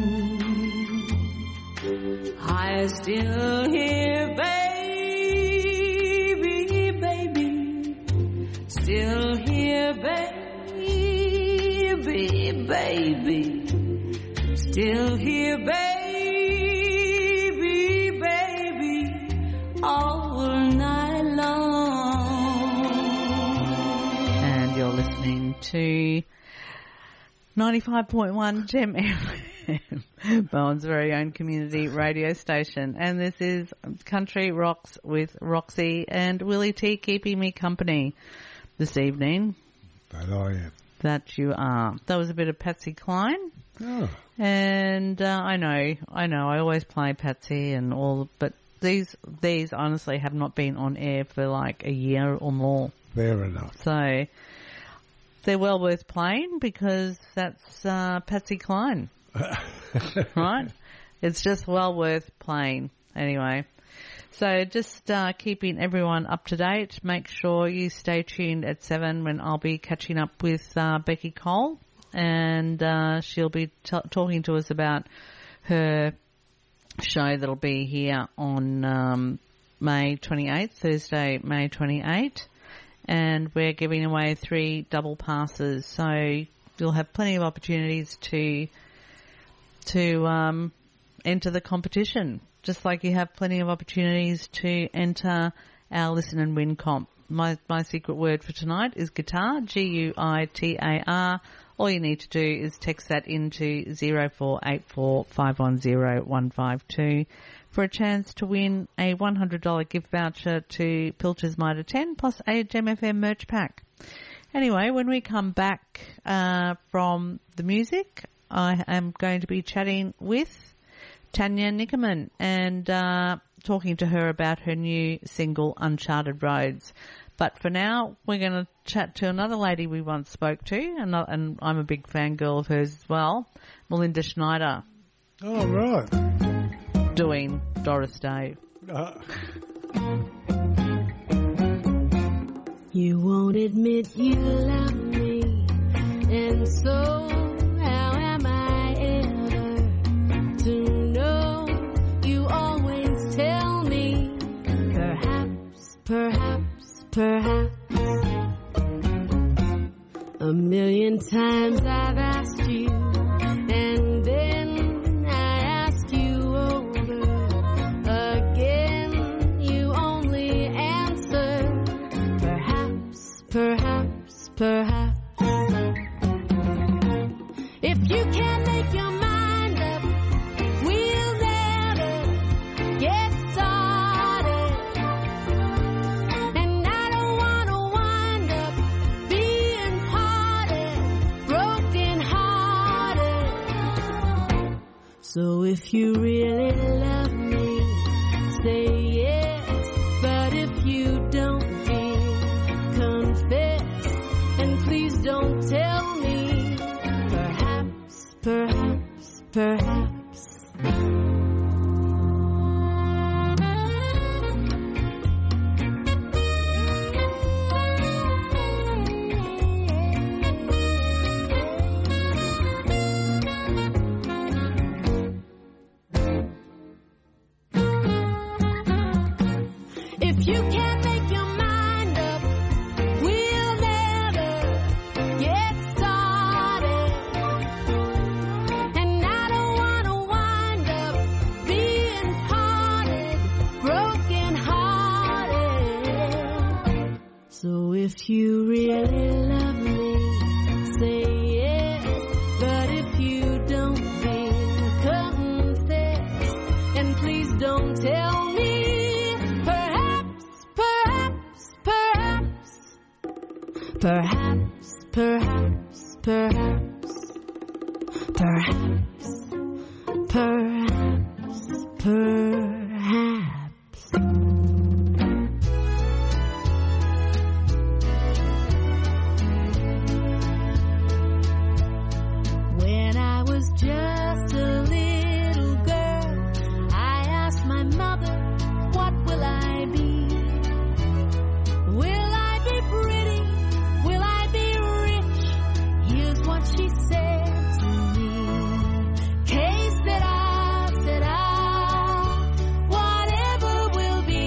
I still hear baby, baby, still hear baby, baby, still hear baby, baby, all night long. And you're listening to 95.1 Gem FM, Bowen's very own community radio station. And this is Country Rocks with Roxy and Willie T keeping me company this evening. But I am. That you are. That was a bit of Patsy Cline. Oh. And I know, I always play Patsy and all, but these honestly have not been on air for like a year or more. Fair enough. So they're well worth playing because that's Patsy Cline, right? It's just well worth playing anyway. So just keeping everyone up to date. Make sure you stay tuned at 7 when I'll be catching up with Becky Cole, and she'll be talking to us about her show that'll be here on May 28th, Thursday, May 28th. And we're giving away 3 double passes, so you'll have plenty of opportunities to enter the competition just like you have plenty of opportunities to enter our Listen and Win comp. My secret word for tonight is guitar, Guitar. All you need to do is text that into 0484 510 152 for a chance to win a $100 gift voucher to Pilcher's Mitre 10 plus a Gem FM merch pack. Anyway, when we come back from the music, I am going to be chatting with Tanya Nickerman and talking to her about her new single, Uncharted Roads. But for now, we're going to chat to another lady we once spoke to, and I'm a big fangirl of hers as well, Melinda Schneider. Oh, right. Doing Doris Day. You won't admit you love me, and so how am I ever to know? You always tell me, perhaps, a million times I've asked you, and then I ask you over again. You only answer, perhaps. If you can't make your mind up, we'll never get started. And I don't want to wind up being broken hearted. So if you really love me, say yes. But if you don't, confess, and please don't tell me, perhaps. If you can't make your mind up, we'll never get started. And I don't want to wind up being broken hearted. So if you really love me, say yes. But if you don't, confess, and please don't tell me. Perhaps. When I was just a little girl, I asked my mother, what will I be? Will I be pretty? Will I be rich? Here's what she said to me. Que sera, whatever will be.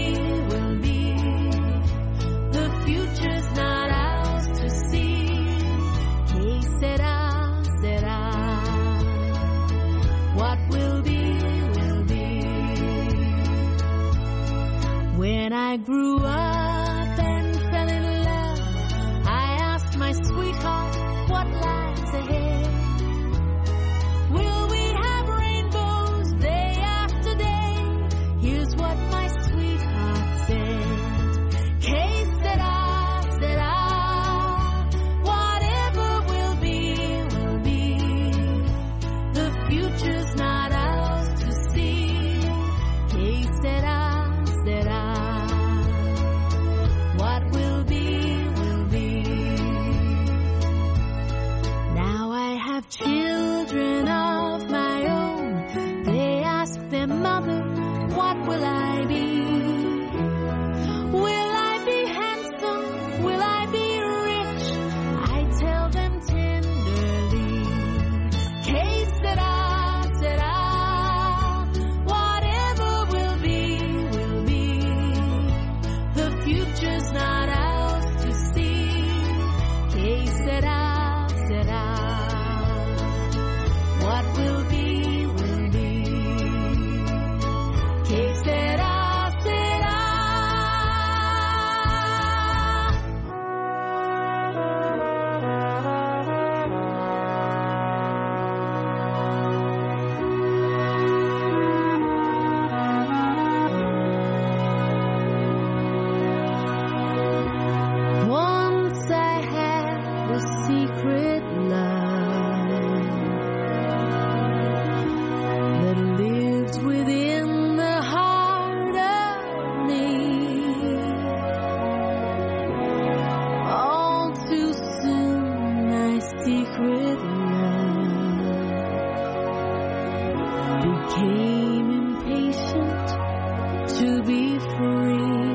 The future's not ours to see. Que sera, what will be. When I grew up and fell in love, I asked my sweetheart, what lies ahead? Will we have rainbows day after day? Here's what my sweetheart said. Que sera, whatever will be. The future's not ours to see. Que sera. to be free.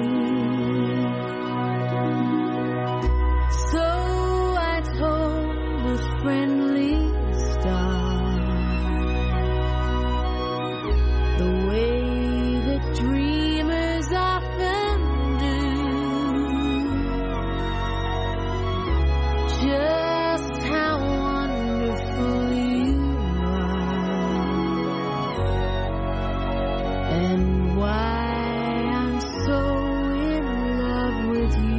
So I told a friendly star the way that dreamers often do, just how wonderful you are, and why I'm so in love with you.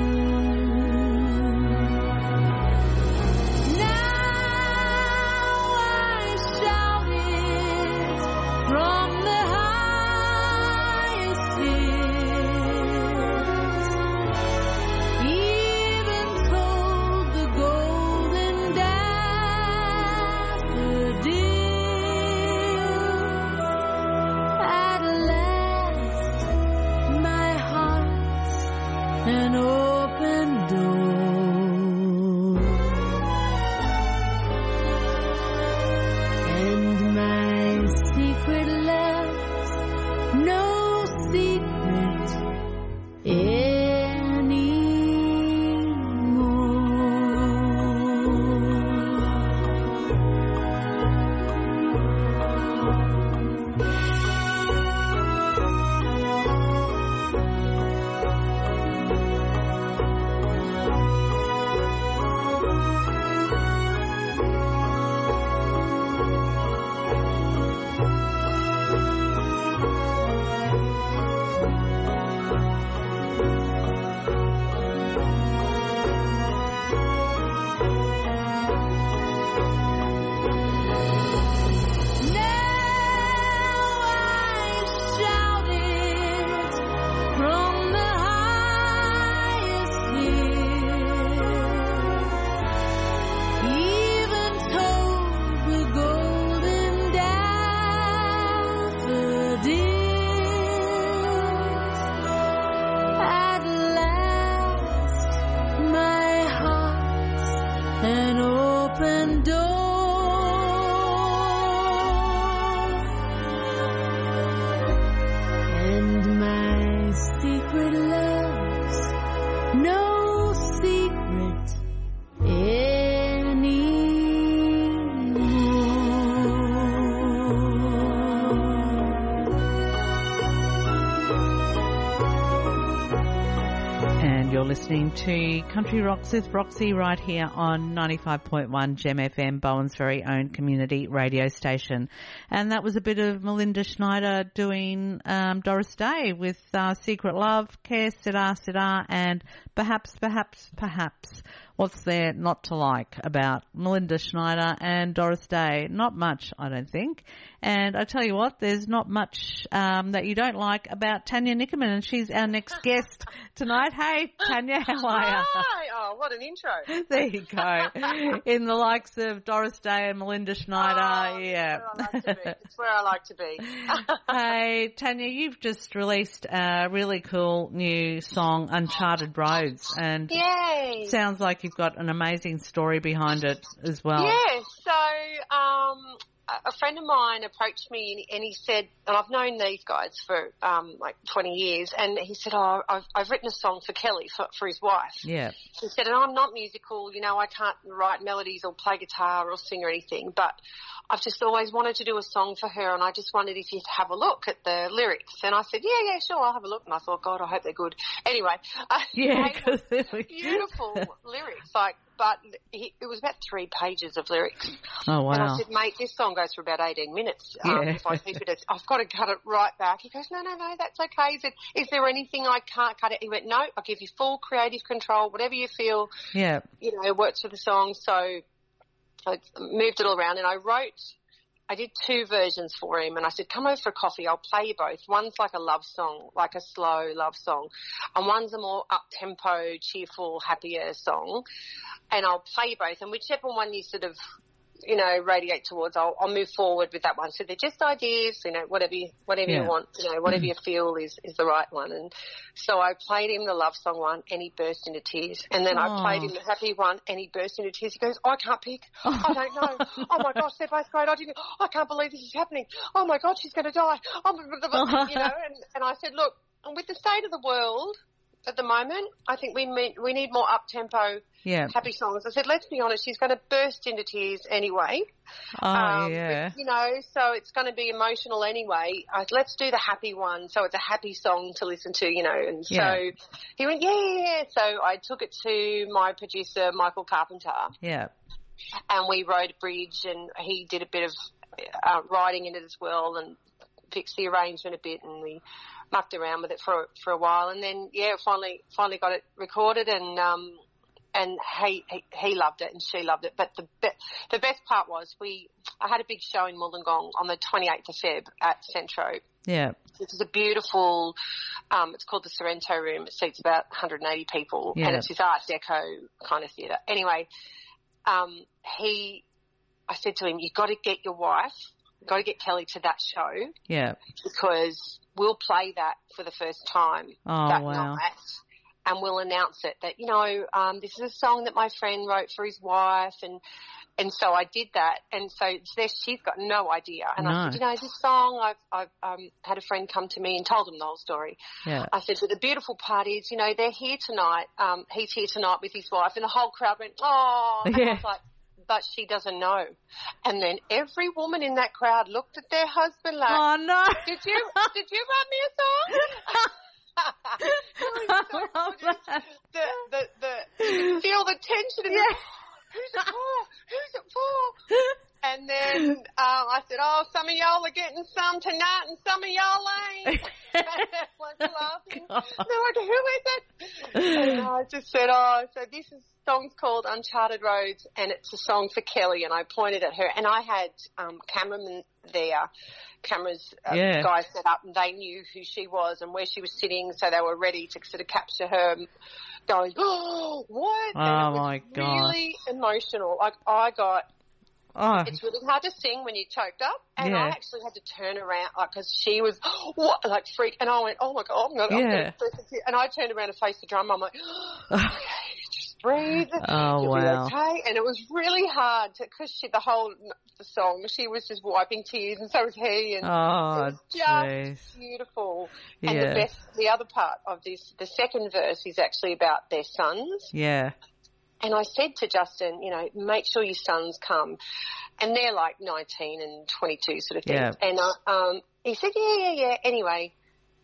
Now I shout it from the highest hills, even told the golden daffodils. At last, my heart's an open door, and my secret love's no secret You're listening to Country Rocks with Roxy right here on 95.1 Gem FM, Bowen's very own community radio station. And that was a bit of Melinda Schneider doing Doris Day with Secret Love, Care, Siddar, Siddar, and Perhaps. What's there not to like about Melinda Schneider and Doris Day? Not much, I don't think. And I tell you what, there's not much that you don't like about Tanya Nickerman, and she's our next guest tonight. Hey, Tanya, how are you? Hi! Oh, what an intro. There you go. In the likes of Doris Day and Melinda Schneider, yeah. It's where I like to be. Hey, Tanya, you've just released a really cool new song, Uncharted Roads, and Yay! Sounds like you've got an amazing story behind it as well. Yeah, so a friend of mine approached me and he said, and I've known these guys for like 20 years, and he said, I've written a song for Kelly, for his wife. Yeah. He said, and I'm not musical, I can't write melodies or play guitar or sing or anything, but I've just always wanted to do a song for her, and I just wondered if you'd have a look at the lyrics. And I said, yeah, sure, I'll have a look. And I thought, God, I hope they're good. Anyway. Yeah, because they're beautiful lyrics, but it was about 3 pages of lyrics. Oh, wow. And I said, mate, this song goes for about 18 minutes. If I keep it, I've got to cut it right back. He goes, no, that's okay. He said, is there anything I can't cut it? He went, no, I'll give you full creative control, whatever you feel, works for the song. So I moved it all around, and I did 2 versions for him, and I said, come over for a coffee, I'll play you both. One's like a love song, like a slow love song, and one's a more up-tempo, cheerful, happier song, and I'll play you both, and whichever one you sort of radiate towards, I'll move forward with that one. So they're just ideas, whatever you want, whatever you feel is the right one. And so I played him the love song one and he burst into tears. And then I played him the happy one and he burst into tears. He goes, I can't pick. I don't know. Oh my gosh, they're both great. I can't believe this is happening. Oh my God, she's going to die. And I said, look, with the state of the world at the moment, I think we need more up-tempo happy songs. I said, let's be honest, she's going to burst into tears anyway. So it's going to be emotional anyway. Let's do the happy one so it's a happy song to listen to, And so he went, yeah. So I took it to my producer, Michael Carpenter. Yeah. And we wrote a bridge and he did a bit of writing in it as well and fixed the arrangement a bit and we mucked around with it for a while, and then finally got it recorded, and he loved it and she loved it. But the best part was I had a big show in Wollongong on the 28th of Feb at Centro. Yeah, it's a beautiful. It's called the Sorrento Room. It seats about 180 people, and it's this Art Deco kind of theatre. Anyway, I said to him, "You've got to get your wife. You've got to get Kelly to that show. Yeah, because we'll play that for the first time that night, and we'll announce it that, this is a song that my friend wrote for his wife, and so I did that, and so she's got no idea. And I said, this song, I've had a friend come to me and told him the whole story. Yeah. I said, but the beautiful part is, they're here tonight. He's here tonight with his wife, and the whole crowd went, oh, and I was like, but she doesn't know. And then every woman in that crowd looked at their husband like, oh no, did you write me a song? You feel the tension in who's it for? And then I said, oh, some of y'all are getting some tonight and some of y'all ain't. Everyone's laughing. They're like, who is it? And I just said, so this song's called Uncharted Roads, and it's a song for Kelly. And I pointed at her, and I had cameramen there, guys set up, and they knew who she was and where she was sitting, so they were ready to sort of capture her going, oh, what? And it was really emotional. Like, I got... It's really hard to sing when you're choked up, and I actually had to turn around, because she was freak, and I went, oh my God, I'm gonna and I turned around to face the drum. I'm like, okay, just breathe. Oh wow. Okay, and it was really hard because the song, she was just wiping tears, and so was he, and it was just beautiful. And the other part of this, the second verse is actually about their sons. Yeah. And I said to Justin, make sure your sons come. And they're like 19 and 22 sort of thing. Yeah. And he said, yeah. Anyway,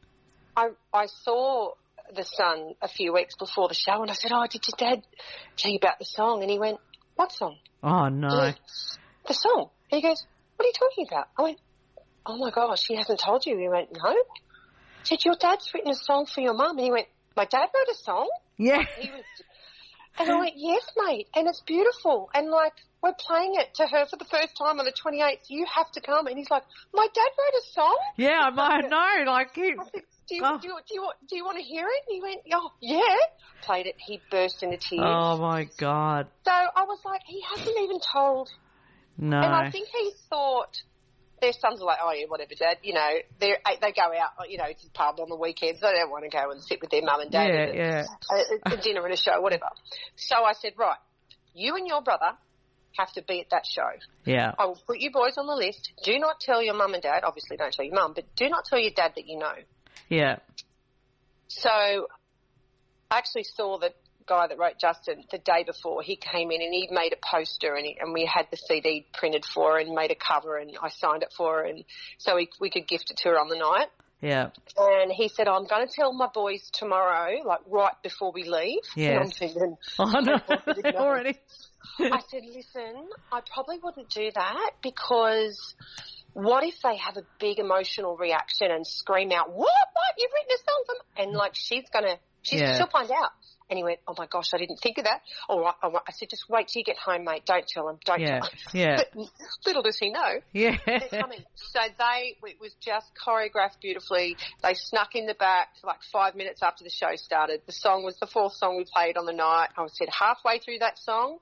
I saw the son a few weeks before the show, and I said, did your dad tell you about the song? And he went, what song? Oh, no. Went, the song. And he goes, what are you talking about? I went, oh, my gosh, he hasn't told you. He went, no. I said, your dad's written a song for your mum. And he went, my dad wrote a song? Yeah. And I went, yes, mate, and it's beautiful. And, we're playing it to her for the first time on the 28th. You have to come. And he's like, my dad wrote a song? Yeah, I might know. I said, do you want to hear it? And he went, oh, yeah. Played it. He burst into tears. Oh, my God. So I was like, he hasn't even told. No. And I think he thought... Their sons are like, oh, yeah, whatever, Dad. They go out, to the pub on the weekends. They don't want to go and sit with their mum and dad at a dinner and a show, whatever. So I said, right, you and your brother have to be at that show. Yeah. I will put you boys on the list. Do not tell your mum and dad. Obviously, don't tell your mum, but do not tell your dad that you know. Yeah. So I actually saw the guy that wrote Justin the day before. He came in and he made a poster, and we had the CD printed for her and made a cover, and I signed it for her, and so we could gift it to her on the night. Yeah. And he said, I'm going to tell my boys tomorrow, right before we leave. Yeah. And I'm thinking, already. I said, listen, I probably wouldn't do that, because what if they have a big emotional reaction and scream out, what, you've written a song for me? And she'll find out. And he went, oh, my gosh, I didn't think of that. All right. I said, just wait till you get home, mate. Don't tell him. Don't tell him. Yeah. But little does he know. Yeah. They're coming. So it was just choreographed beautifully. They snuck in the back 5 minutes after the show started. The song was the fourth song we played on the night. I said halfway through that song,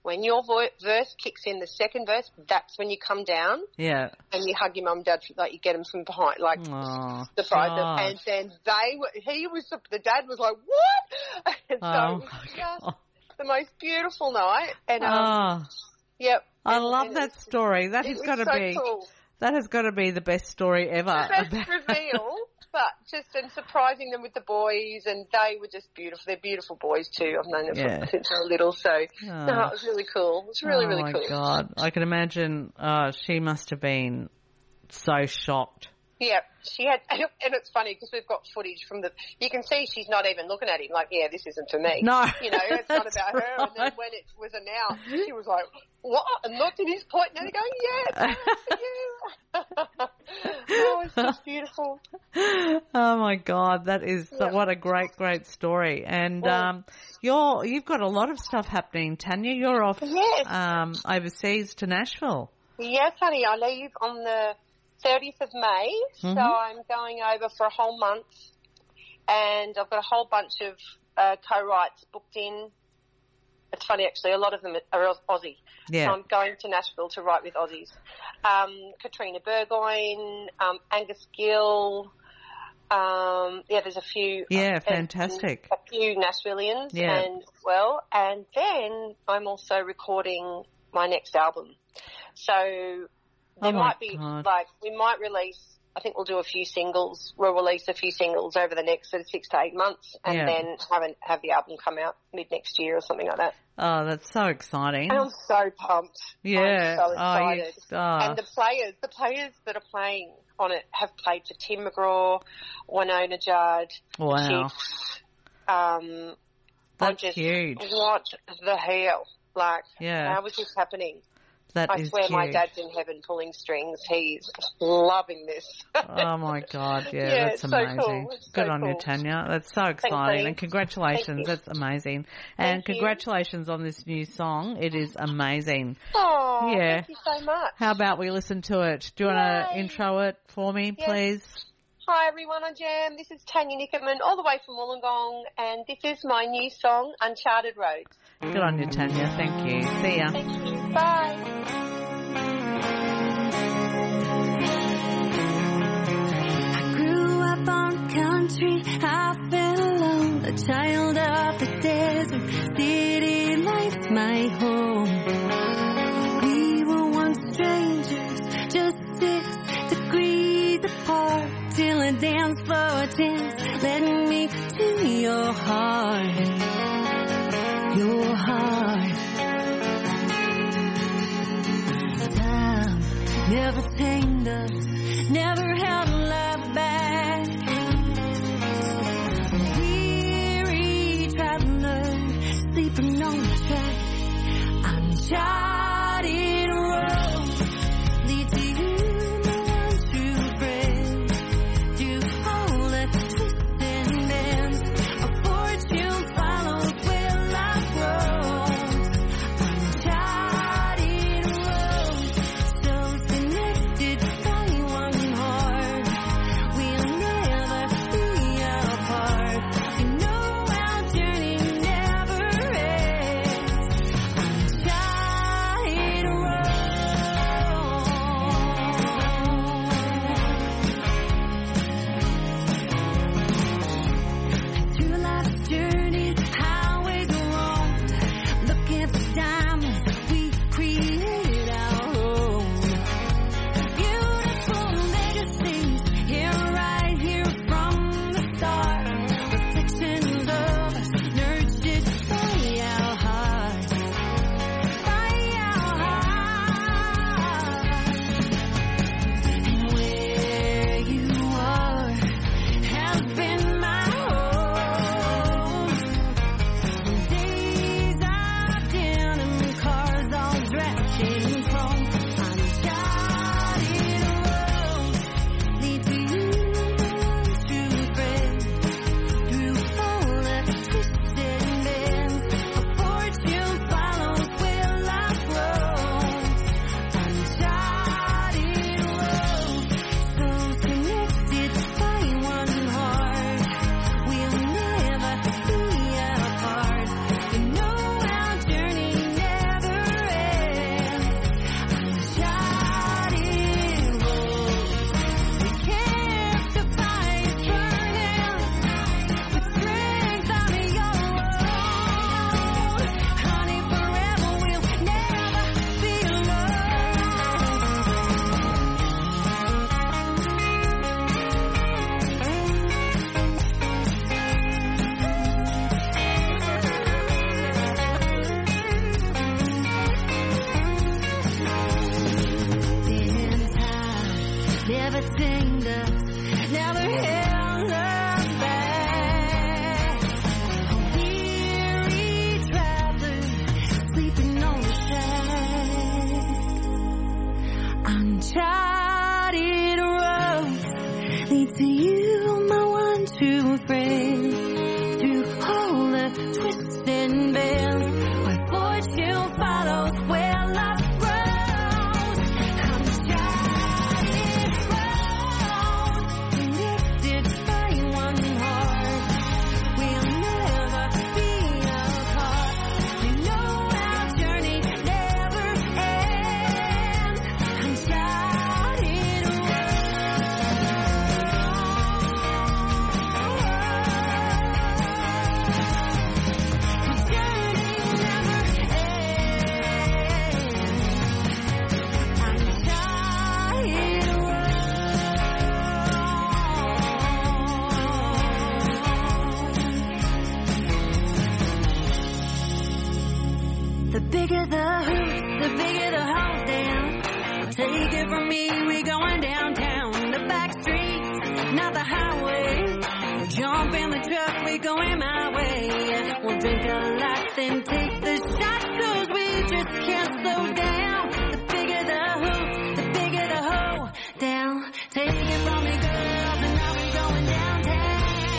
when your verse kicks in, the second verse, that's when you come down. Yeah. And you hug your mum and dad, like you get them from behind, like surprise them. And then the dad was like, what? And so it was just the most beautiful night. And, yep. I love that story. That has got to be, cool. That has got to be the best story ever. The best reveal. But just surprising them with the boys, and they were just beautiful. They're beautiful boys too. I've known them since they were little, so no, it was really cool. It was really, really cool. Oh my God, I can imagine. She must have been so shocked. Yeah, she had, and it's funny because we've got footage from you can see she's not even looking at him like, yeah, this isn't for me. No. You know, it's not about her. Right. And then when it was announced, she was like, what? And looked at his point and going, yeah, for you. Oh, it's just beautiful. Oh my God, that is, what a great, great story. And, you've got a lot of stuff happening, Tanya. You're off, overseas to Nashville. Yes, honey, I leave on the 30th of May, so I'm going over for a whole month, and I've got a whole bunch of co-writes booked in. It's funny, actually, a lot of them are Aussie. Yeah. So I'm going to Nashville to write with Aussies. Katrina Burgoyne, Angus Gill, there's a few. Yeah, fantastic. A few Nashvillians, and then I'm also recording my next album. So there might be, we might release, I think we'll do a few singles. We'll release a few singles over the next sort of 6 to 8 months, and then have the album come out mid next year or something like that. Oh, that's so exciting. And I'm so pumped. Yeah. I'm so excited. And the players that are playing on it have played for Tim McGraw, Winona Judd. Wow. That's huge. What the hell? Like, how was this happening? I swear my dad's in heaven pulling strings. He's loving this. Oh, my God. Yeah, that's amazing. So cool. Good on you, Tanya. That's so exciting. And congratulations. That's amazing. And congratulations on this new song. It is amazing. Oh, thank you so much. How about we listen to it? Do you want to intro it for me, please? Hi, everyone on Jam. This is Tanya Nickerman, all the way from Wollongong, and this is my new song, Uncharted Roads. Good on you, Tanya. Thank you. See ya. Thank you. Bye. Country, I fell alone, a child of the desert, city lights my home. We were once strangers, just 6 degrees apart, till a dance floor dance led me to your heart, your heart. Time never tamed us, never held love back. Sleeping on the track, uncharted roads lead to you, my one true friend. Through all the twists and bends, a fortune follows where life grows. Uncharted roads, so connected by one heart. We'll never be apart. You know our journey never ends. friends through all the twists and bends where fortune follows where love grows. I'm shining rose, lifted by one heart. We'll never be apart. We know our journey never ends. I'm shining the bigger the hoops, the bigger the hold down. Take it from me, we going downtown. The back streets, not the highway. Jump in the truck, we going my way. We'll drink a lot, then take the shot, 'cause we just can't slow down. The bigger the hoops, the bigger the hold down. Take it from me, girls, and now we going downtown.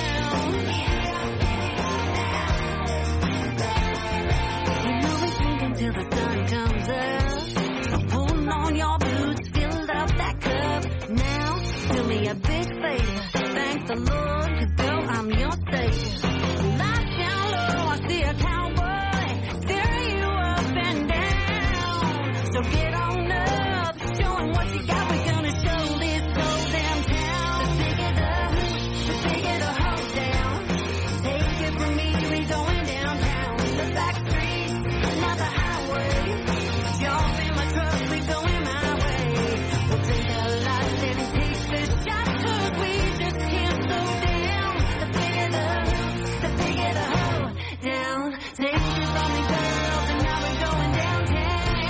You know we drinking till the sun comes up. So pull on your boots, fill up that cup. Now, do me a big favor. Thank the Lord, 'cause girl, I'm your savior. Lights down low, I see a cowboy steer you up and down. So get on up, show 'em what you got. We're gonna show this whole damn town. The bigger the hoop, the bigger the hold down. Take it from me, we going downtown. The back streets, not the highway. Jump in my truck, we going my way. We'll drink a lot, then take the shot, 'cause we just can't slow down. The bigger the hoop, the bigger the hold down. Take it from me, girls, and now we're going downtown.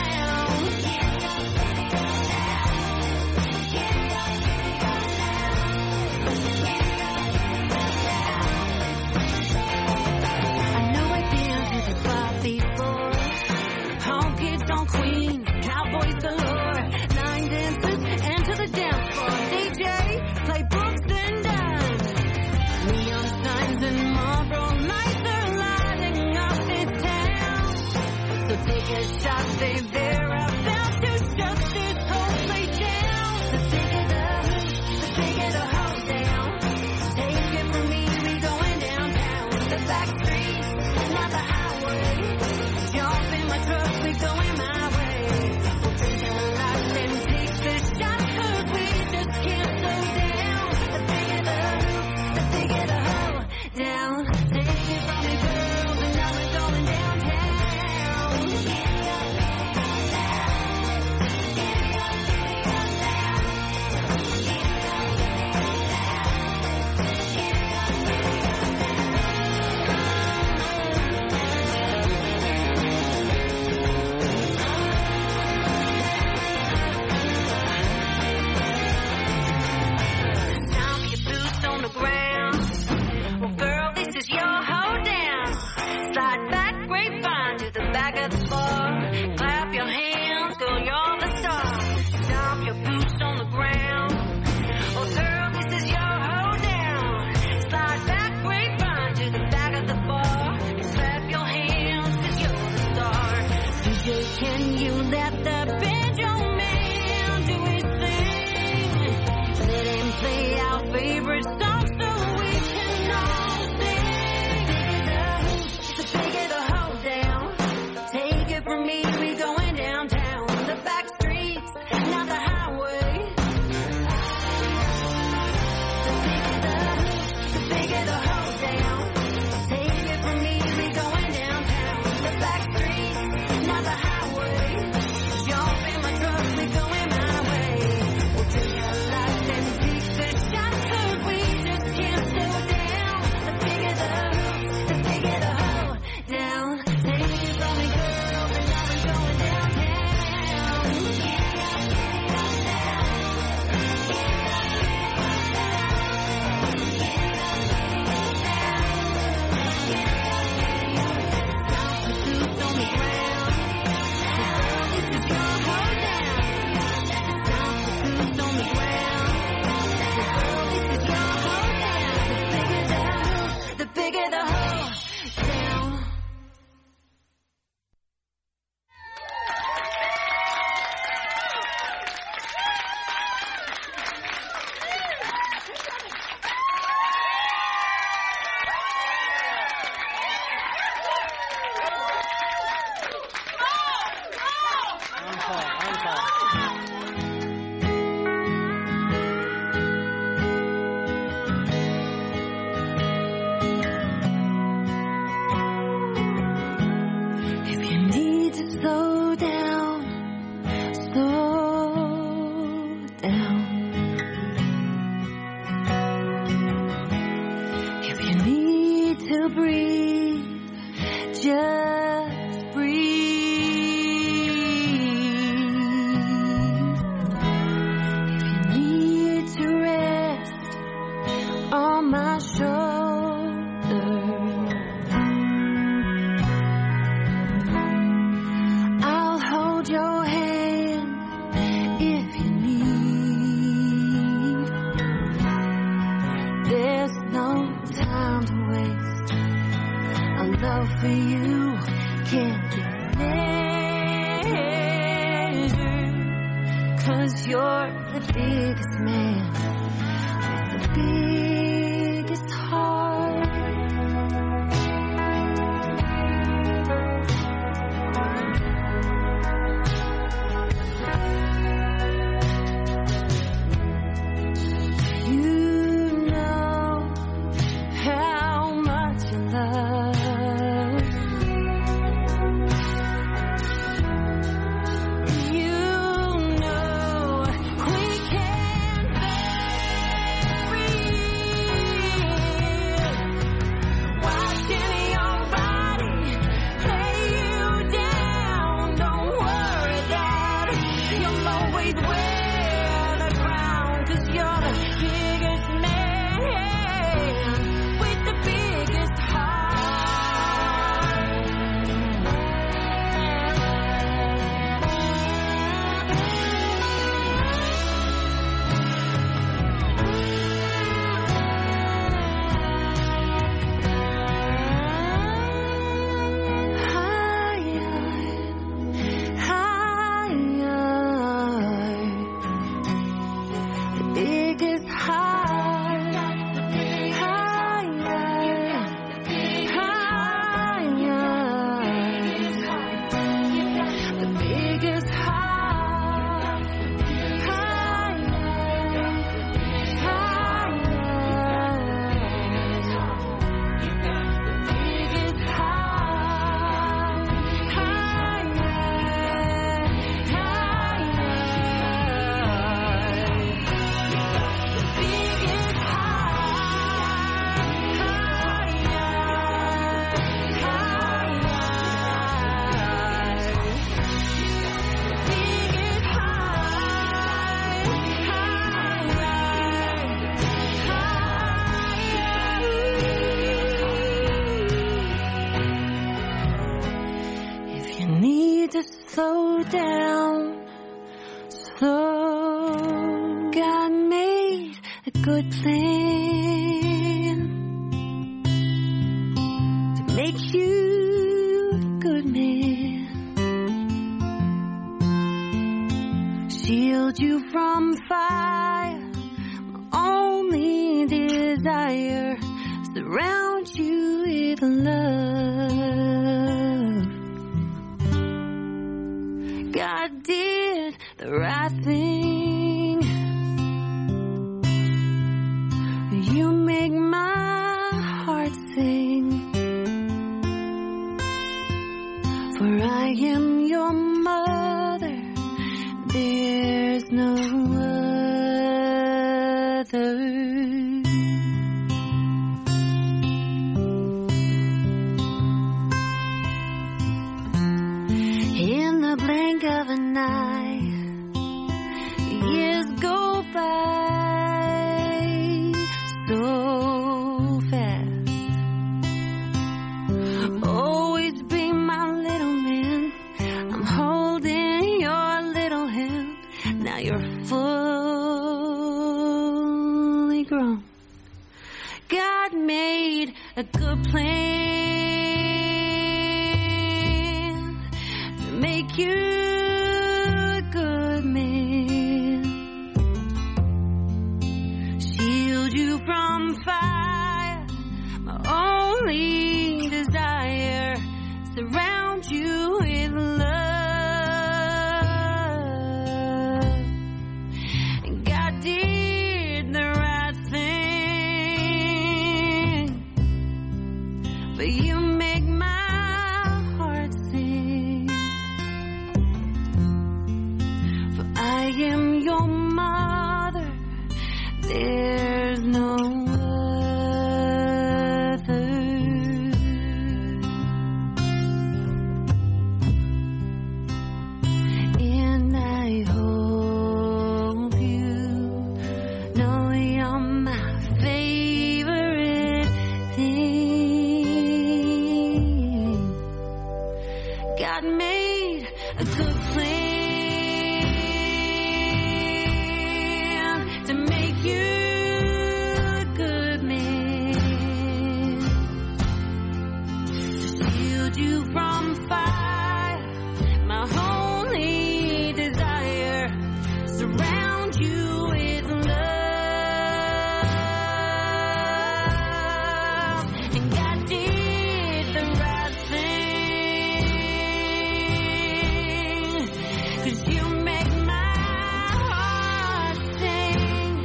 I know I've been to the bar before. Honkies on Queens, cowboys galore, line dancers, and to the dance floor. DJ, play Brooks and Dunn. Neon signs and Marlboro lights are lighting up this town. So take a shot, stay there, about to shut this whole place down. The bigger the hoop, the bigger the hold down. Take it from me, we going downtown. The back streets, not the highway. Jump in my truck, we going my way. We'll drink a lot, then take the shot, 'cause we just can't slow down. The bigger the hoop, the bigger the hold down. Take it from me, girls, and now we're going downtown. If you need to breathe, just breathe. If you need to rest on my shoulder, I'll hold your hand if you need. There's no time to waste. A love for you can't be measured, 'cause you're the biggest man with the biggest heart. You know how much I love. You know we can't breathe. Watching your body lay you down. Don't worry that you'll always wear the crown, 'cause you're the biggest man with the biggest heart. The biggest heart. The biggest heart. If you need to slow down, slow. God made a good plan to make you a good man, shield you from fire. My only desire, surround you with love. God did the right thing. You make my heart sing, for I am your mother. There's no other. In the blink of an eye, years go by so fast. Always be my little man. I'm holding your little hand. Now you're fully grown. God made a good plan to make you a good man, shield you from fire. My only desire, surround you with love. And God did the right thing, but you make my heart sing. For I am your mother. There's no God made a good plan to make you a good man, to shield you from fire, my only desire, surround you with love, and God did the right thing, 'cause you make my heart sing,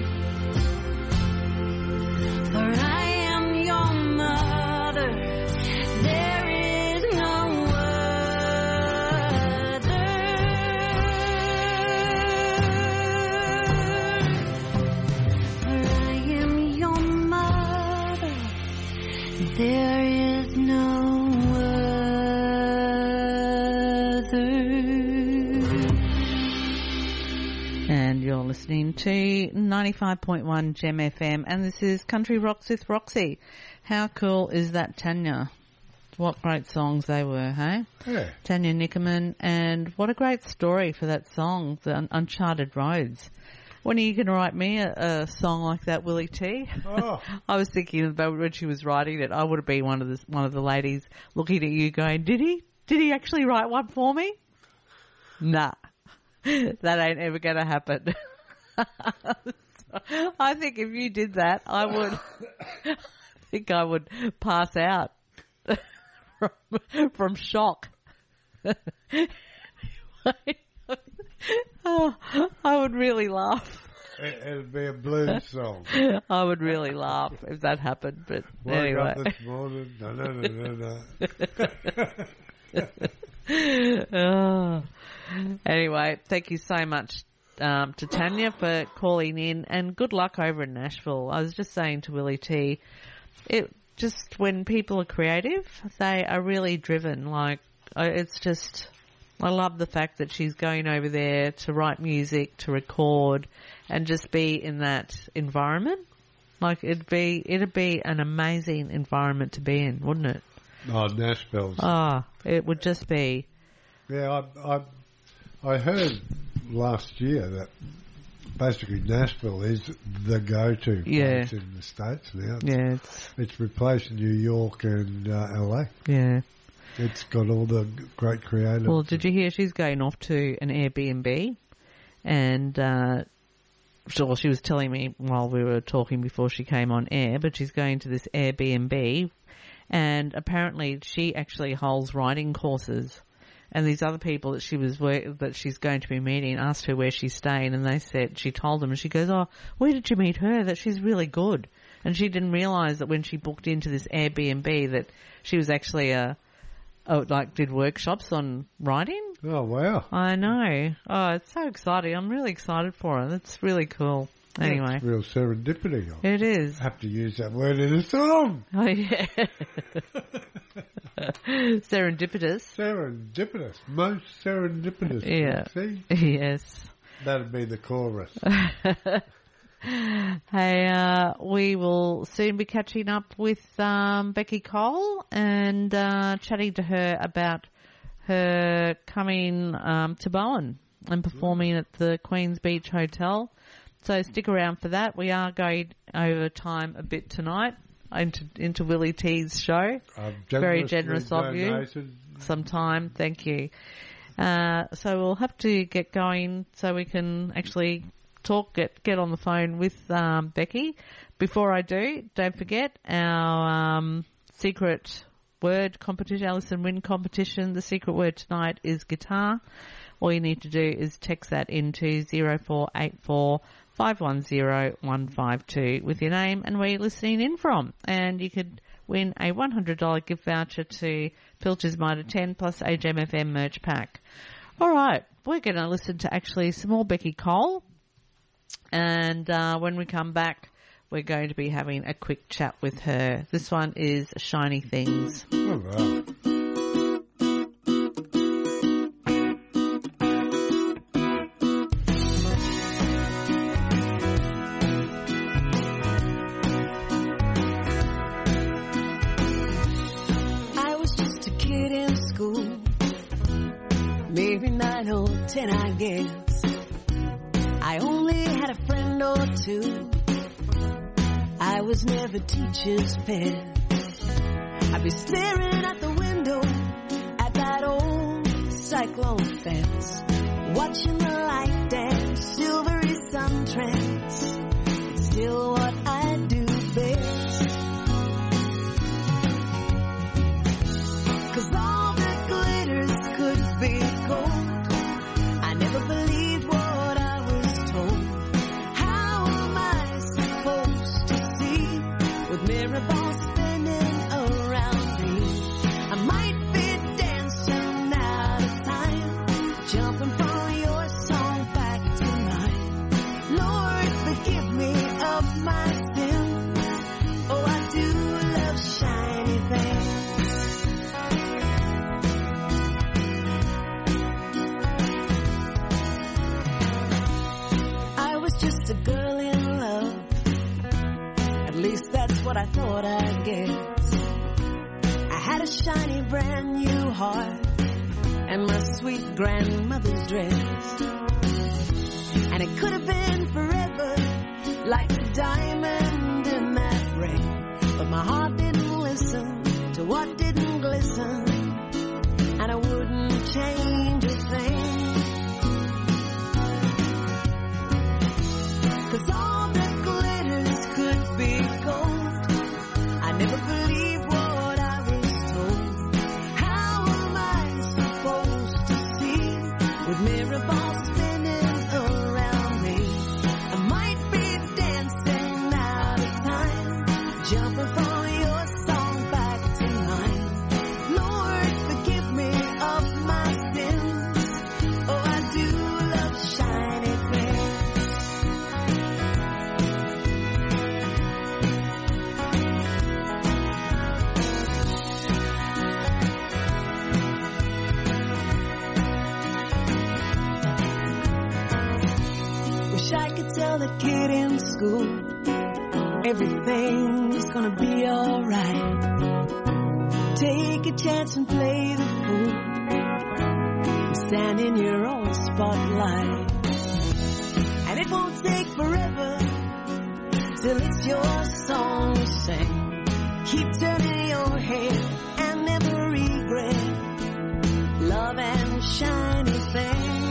for I am your mother, there is no other, for I am your mother, there is no other. And you're listening to 95.1 Gem FM, and this is Country Rocks with Roxy. How cool is that, Tanya? What great songs they were, hey? Yeah. Tanya Nickerman, and what a great story for that song, The Uncharted Roads. When are you going to write me a song like that, Willie T? Oh. I was thinking about when she was writing it, I would have been one of the ladies looking at you going, did he actually write one for me? Nah. That ain't ever going to happen. I think if you did that, I would pass out from shock. Oh, I would really laugh. It'd be a blues song. I would really laugh if that happened, but Woke anyway. up this morning. No. Oh. Anyway, thank you so much to Tanya for calling in, and good luck over in Nashville. I was just saying to Willie T, it just when people are creative, they are really driven. Like, it's just, I love the fact that she's going over there to write music, to record, and just be in that environment. Like, it'd be an amazing environment to be in, wouldn't it? Oh, Nashville's. It would just be. Yeah, I heard last year that basically Nashville is the go-to place in the States now. It's replacing New York and LA. Yeah. It's got all the great creative. Well, did you hear she's going off to an Airbnb? And she was telling me while we were talking before she came on air, but she's going to this Airbnb, and apparently she actually holds writing courses. And these other people that she's going to be meeting asked her where she's staying, and she told them, and she goes, "Oh, where did you meet her? That she's really good." And she didn't realise that when she booked into this Airbnb that she was actually did workshops on writing. Oh, wow. I know. Oh, it's so exciting. I'm really excited for her. That's really cool. Anyway. It's real serendipity. It is. I have to use that word in a song. Oh, yeah. Serendipitous. Serendipitous. Most serendipitous. Yeah. See? Yes. That'd be the chorus. Hey, we will soon be catching up with Becky Cole and chatting to her about her coming to Bowen and performing at the Queen's Beach Hotel. So stick around for that. We are going over time a bit tonight into Willie T's show. Very generous of you. Some time. Thank you. So we'll have to get going so we can actually get on the phone with Becky. Before I do, don't forget our secret word competition, Alison Win competition. The secret word tonight is guitar. All you need to do is text that into 0484 510 152 with your name and where you're listening in from. And you could win a $100 gift voucher to Pilcher's Mitre 10 plus a Gem FM merch pack. All right, we're going to listen to actually some more Becky Cole. And when we come back, we're going to be having a quick chat with her. This one is Shiny Things. All right. I was just a kid in school, maybe 9 or 10, I guess. I only had a friend or two. I was never teacher's pet. I'd be staring at the window at that old cyclone fence, watching the light dance, silvery sun trance. It's still what I do best. 'Cause all that glitters could be gold. I never believed what I was told. How am I supposed to see with mirror balls spinning around me? I might be dancing out of time, jumping from your song back to mine. Lord, forgive me of my sin. Oh, I do love shiny things. I was just a girl in love. At least that's what I thought, I guess. I had a shiny brand new heart and my sweet grandmother's dress. And it could have been forever, like the diamond in that ring. But my heart didn't listen to what didn't glisten, and I wouldn't change a thing. 'Cause all that glitters could be gold. I never believed what I was told. How am I supposed to see with mirror balls spinning around me? I might be dancing out of time, jumping from your song back to mine. Lord, forgive me of my sins. Oh, I do love shiny things. Wish I could tell the kid in school everything's gonna be alright. Take a chance and play the fool, stand in your own spotlight. And it won't take forever till it's your song to sing. Keep turning your head and never regret love and shiny things.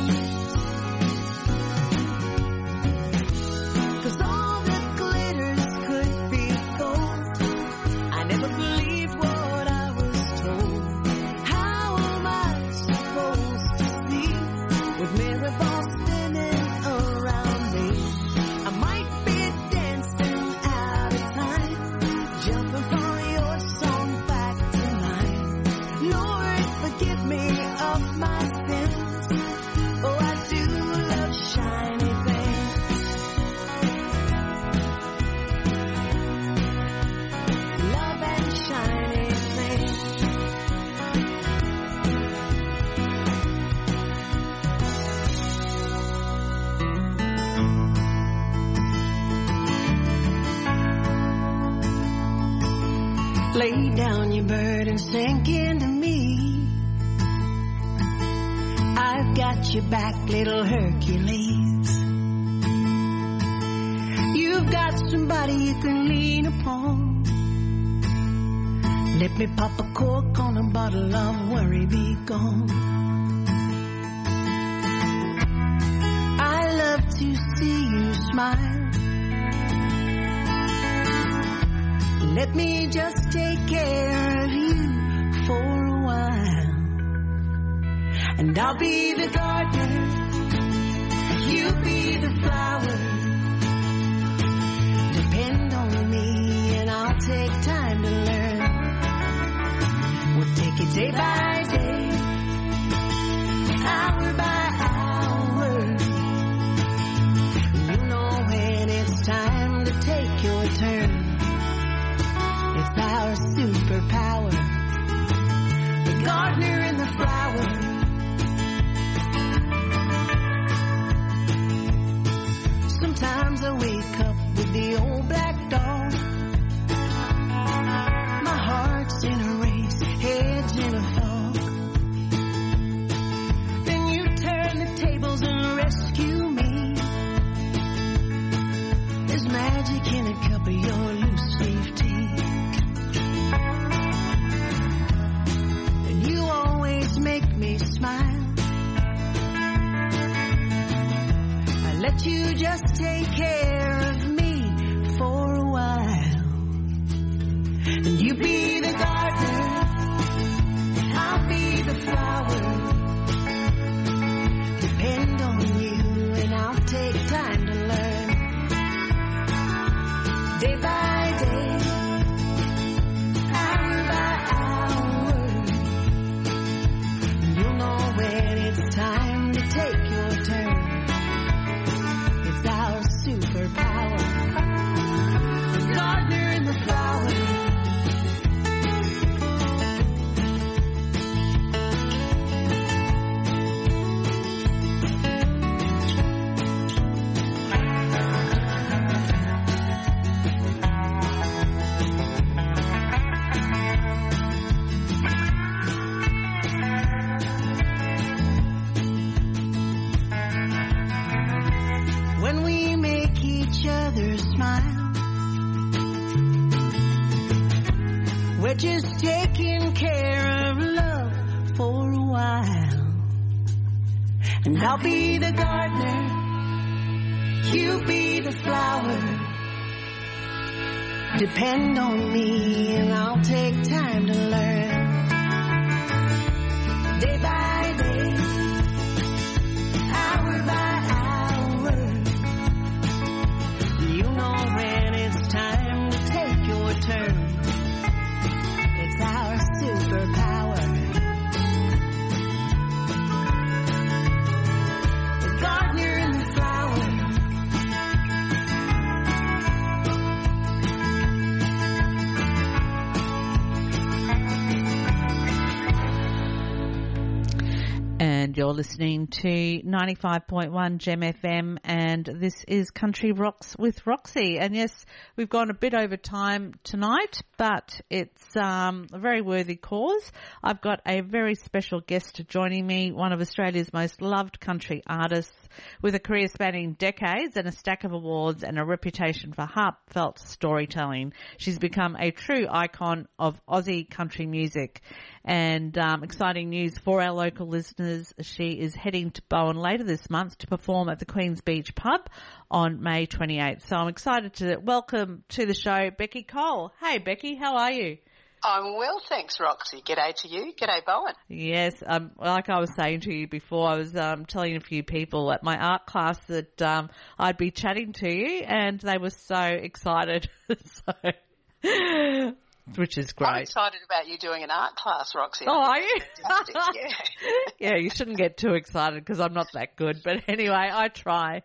'Cause all that glitters could be gold. I never believed what I was told. How am I supposed to see with mirror balls spinning around me? I might be dancing out of time, jumping from your song back to mine. Lord, forgive me of my sins. Oh, I do love shiny things. Love and shiny things. Lay down your burden, sink into me. I've got your back, little Hercules. You've got somebody you can lean upon. Let me pop a cork on a bottle of Worry Be Gone. I love to see you smile. Let me just take care of you for a while. And I'll be the gardener, you be the flower. Depend on me and I'll take time to learn. We'll take it day by day, hour by hour. You know when it's time to take your turn. It's our superpower, the gardener and the flower. Sometimes I wake up with the old black dog. My heart's in a race, head's in a fog. Then you let you just take care of me for a while. And you be the gardener, I'll be the flower. Depend on you and I'll take time to learn. Day by day, hour by hour, you'll know when it's time to take your turn. It's our superpower, the gardener and the flower. When we make each other smile, we're just taking care of love for a while. And I'll be the gardener, you be the flower. Depend on me and I'll take time to learn. Day by day, hour by hour, you know when it's time to take your turn. It's our superpower, the gardener and the flower. And you're listening to 95.1 Gem FM, and this is Country Rocks with Roxy. And yes, we've gone a bit over time tonight, but it's a very worthy cause. I've got a very special guest joining me, one of Australia's most loved country artists with a career spanning decades and a stack of awards and a reputation for heartfelt storytelling. She's become a true icon of Aussie country music. And exciting news for our local listeners, she is heading to Bowen later this month to perform at the Queen's Beach Pub on May 28th. So I'm excited to welcome to the show Becky Cole. Hey Becky, how are you? I'm well, thanks, Roxy. G'day to you. G'day, Bowen. Yes, like I was saying to you before, I was telling a few people at my art class that I'd be chatting to you, and they were so excited. Which is great. I'm excited about you doing an art class, Roxy. Oh, are you? Yeah. Yeah, you shouldn't get too excited because I'm not that good. But anyway, I try.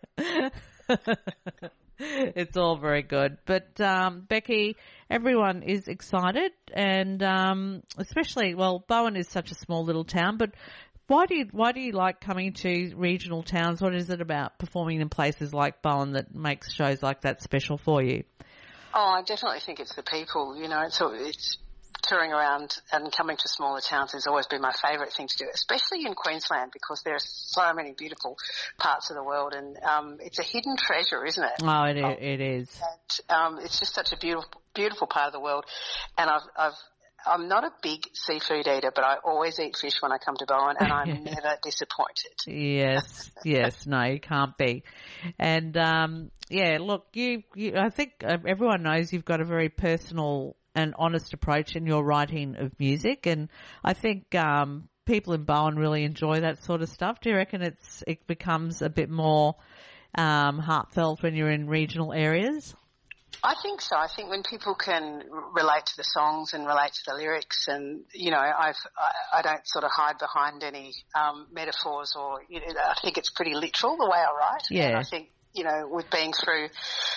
It's all very good. But, Becky, everyone is excited, and especially, well, Bowen is such a small little town, but why do you like coming to regional towns? What is it about performing in places like Bowen that makes shows like that special for you? Oh, I definitely think it's the people. You know, it's touring around and coming to smaller towns has always been my favourite thing to do, especially in Queensland, because there are so many beautiful parts of the world, and it's a hidden treasure, isn't it? Oh, it is. And, it's just such a beautiful part of the world, and I'm not a big seafood eater, but I always eat fish when I come to Bowen, and I'm never disappointed. Yes, no, you can't be. And yeah, look, you I think everyone knows you've got a very personal and honest approach in your writing of music, and I think people in Bowen really enjoy that sort of stuff. Do you reckon it becomes a bit more heartfelt when you're in regional areas? I think so. I think when people can relate to the songs and relate to the lyrics, and you know, I don't sort of hide behind any metaphors, or I think it's pretty literal the way I write. Yeah. And I think, you know, with being through,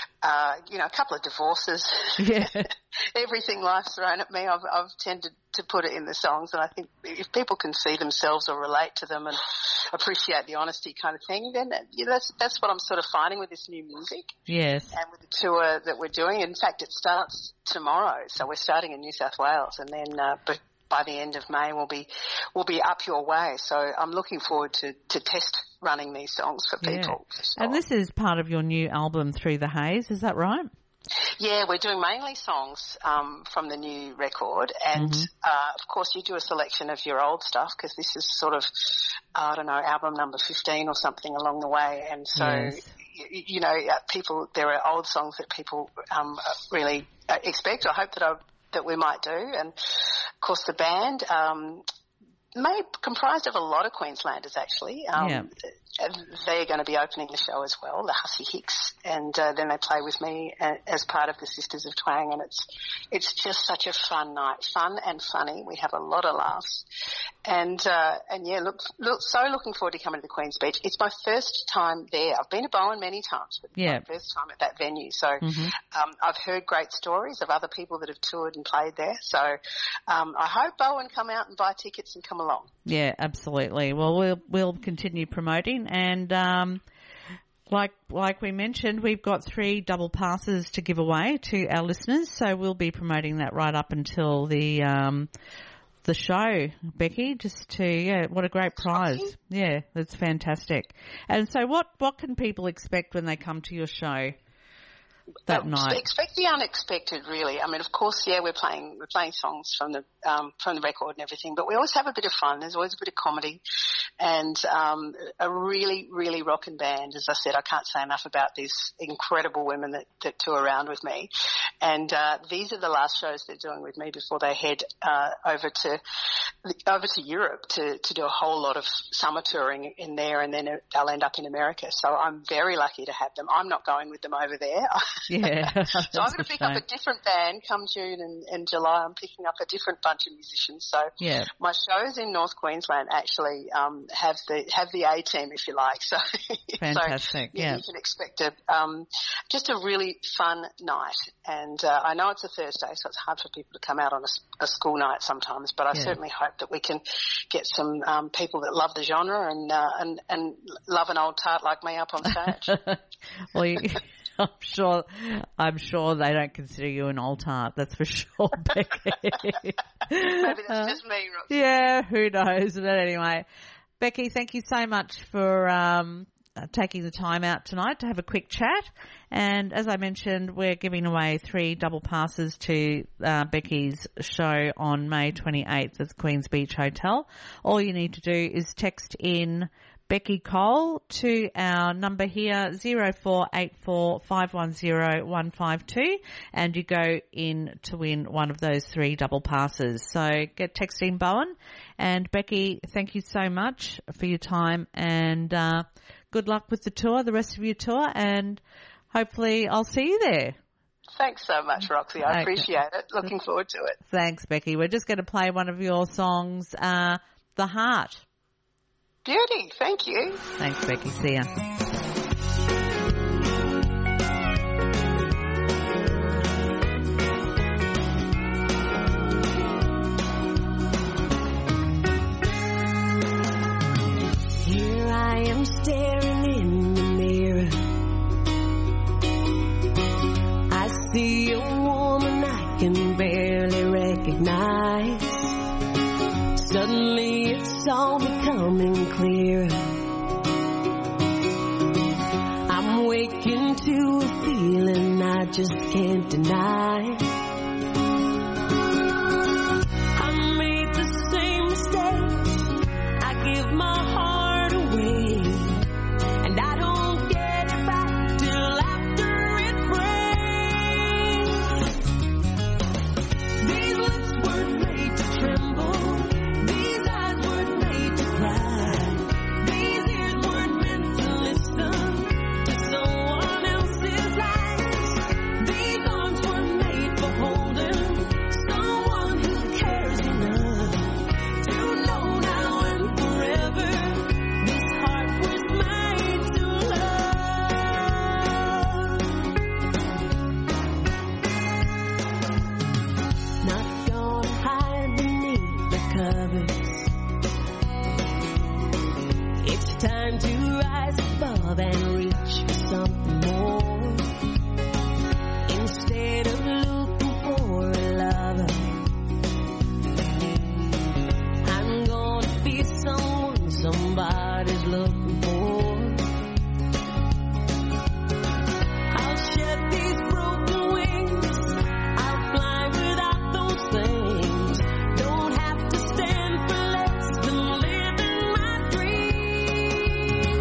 a couple of divorces, everything life's thrown at me, I've tended to put it in the songs, and I think if people can see themselves or relate to them and appreciate the honesty kind of thing, then that's what I'm sort of finding with this new music. Yes. And with the tour that we're doing. In fact, it starts tomorrow, so we're starting in New South Wales, and then but by the end of May we'll be up your way. So I'm looking forward to test running these songs for people. Yeah. And this is part of your new album, Through the Haze, is that right? Yeah, we're doing mainly songs from the new record, and of course you do a selection of your old stuff, because this is sort of, I don't know, album number 15 or something along the way, and so you know, people, there are old songs that people really expect. I hope that we might do. And, of course, the band comprised of a lot of Queenslanders, actually. They're going to be opening the show as well, the Hussey Hicks, and then they play with me as part of the Sisters of Twang, and it's just such a fun night, fun and funny. We have a lot of laughs, and yeah, so looking forward to coming to the Queen's Beach. It's my first time there. I've been to Bowen many times, but it's my first time at that venue. So I've heard great stories of other people that have toured and played there. So I hope Bowen come out and buy tickets and come along. Yeah, absolutely. Well, we'll continue promoting, and like we mentioned, we've got 3 double passes to give away to our listeners. So we'll be promoting that right up until the show, Becky. What a great prize! Yeah, that's fantastic. And so, what can people expect when they come to your show that night? Expect the unexpected, really. I mean, of course, we're playing songs from the record and everything, but we always have a bit of fun. There's always a bit of comedy, and a really, really rocking band. As I said, I can't say enough about these incredible women that tour around with me, and these are the last shows they're doing with me before they head over to Europe to do a whole lot of summer touring in there, and then they'll end up in America. So I'm very lucky to have them. I'm not going with them over there. Yeah. So I'm going to pick up a different band come June and July. I'm picking up a different bunch of musicians. So my shows in North Queensland actually have the A team, if you like. So fantastic. You can expect just a really fun night. And I know it's a Thursday, so it's hard for people to come out on a school night sometimes. But I certainly hope that we can get some people that love the genre and love an old tart like me up on stage. Well, I'm sure they don't consider you an old tart. That's for sure, Becky. Maybe that's just me, Roxy. Yeah, who knows? But anyway, Becky, thank you so much for taking the time out tonight to have a quick chat. And as I mentioned, we're giving away 3 double passes to Becky's show on May 28th at the Queen's Beach Hotel. All you need to do is text in Becky Cole to our number here, 0484 510 152, and you go in to win one of those 3 double passes. So get texting Bowen. And Becky, thank you so much for your time, and good luck with the tour, the rest of your tour, and hopefully I'll see you there. Thanks so much, Roxy. I appreciate it. Looking forward to it. Thanks, Becky. We're just going to play one of your songs, The Heart. Beauty. Thank you. Thanks, Becky. See ya. Here I am staring in the mirror. I see a woman I can barely recognize. Suddenly it's all becoming clearer. I'm waking to a feeling I just can't deny. I made the same mistake. I give my heart away, and I don't get it back till after it breaks. These lips weren't made to tremble. Time to rise above and reach for something more. Instead of looking for a lover, I'm gonna be someone somebody's looking for. I'll shed these broken wings. I'll fly without those things. Don't have to stand for less than living my dreams.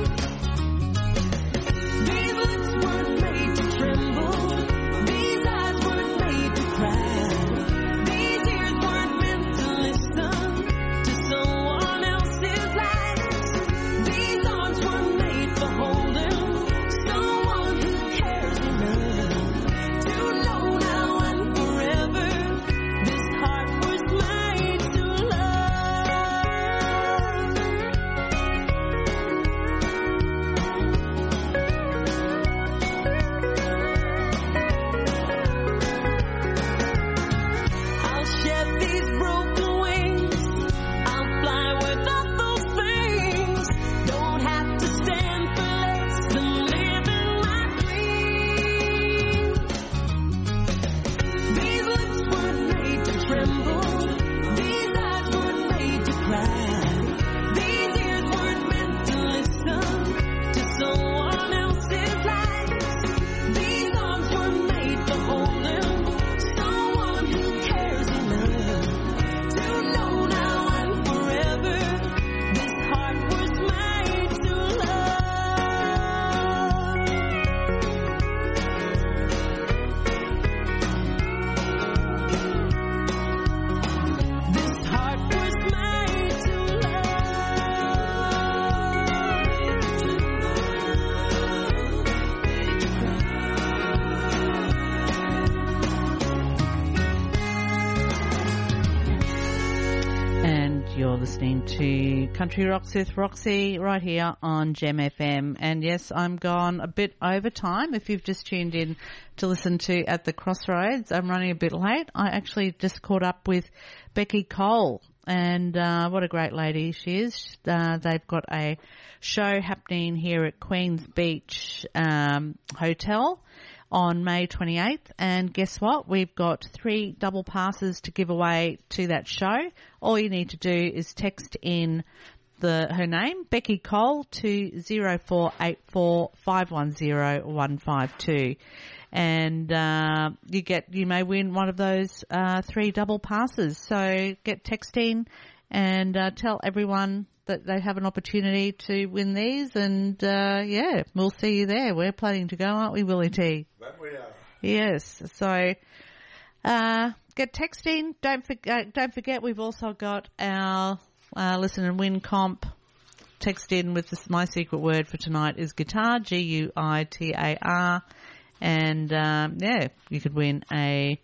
you're listening to Country Rocks with Roxy right here on Gem FM. And yes, I'm gone a bit over time. If you've just tuned in to listen to At the Crossroads, I'm running a bit late. I actually just caught up with Becky Cole, and what a great lady she is. They've got a show happening here at Queens Beach Hotel on May 28th, and guess what? We've got 3 double passes to give away to that show. All you need to do is text in her name, Becky Cole, to 0484 510 152, and you may win one of those 3 double passes. So get texting and tell everyone that they have an opportunity to win these, and we'll see you there. We're planning to go, aren't we, Willie T? That we are. Yes. So get texting. Don't forget we've also got our listen and win comp. Text in with my secret word for tonight is guitar, GUITAR, and you could win a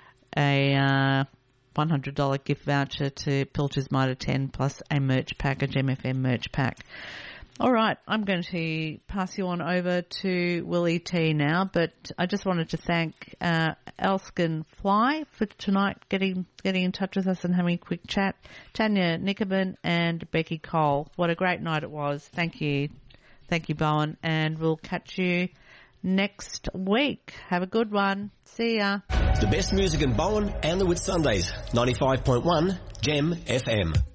$100 gift voucher to Pilcher's Mitre 10 plus a merch pack, a Gem FM merch pack. All right, I'm going to pass you on over to Willie T now, but I just wanted to thank Elskin Fly for tonight getting in touch with us and having a quick chat. Tanya Nickerman and Becky Cole. What a great night it was. Thank you, Bowen, and we'll catch you next week. Have a good one. See ya. The best music in Bowen and the Whitsundays. 95.1 Gem FM.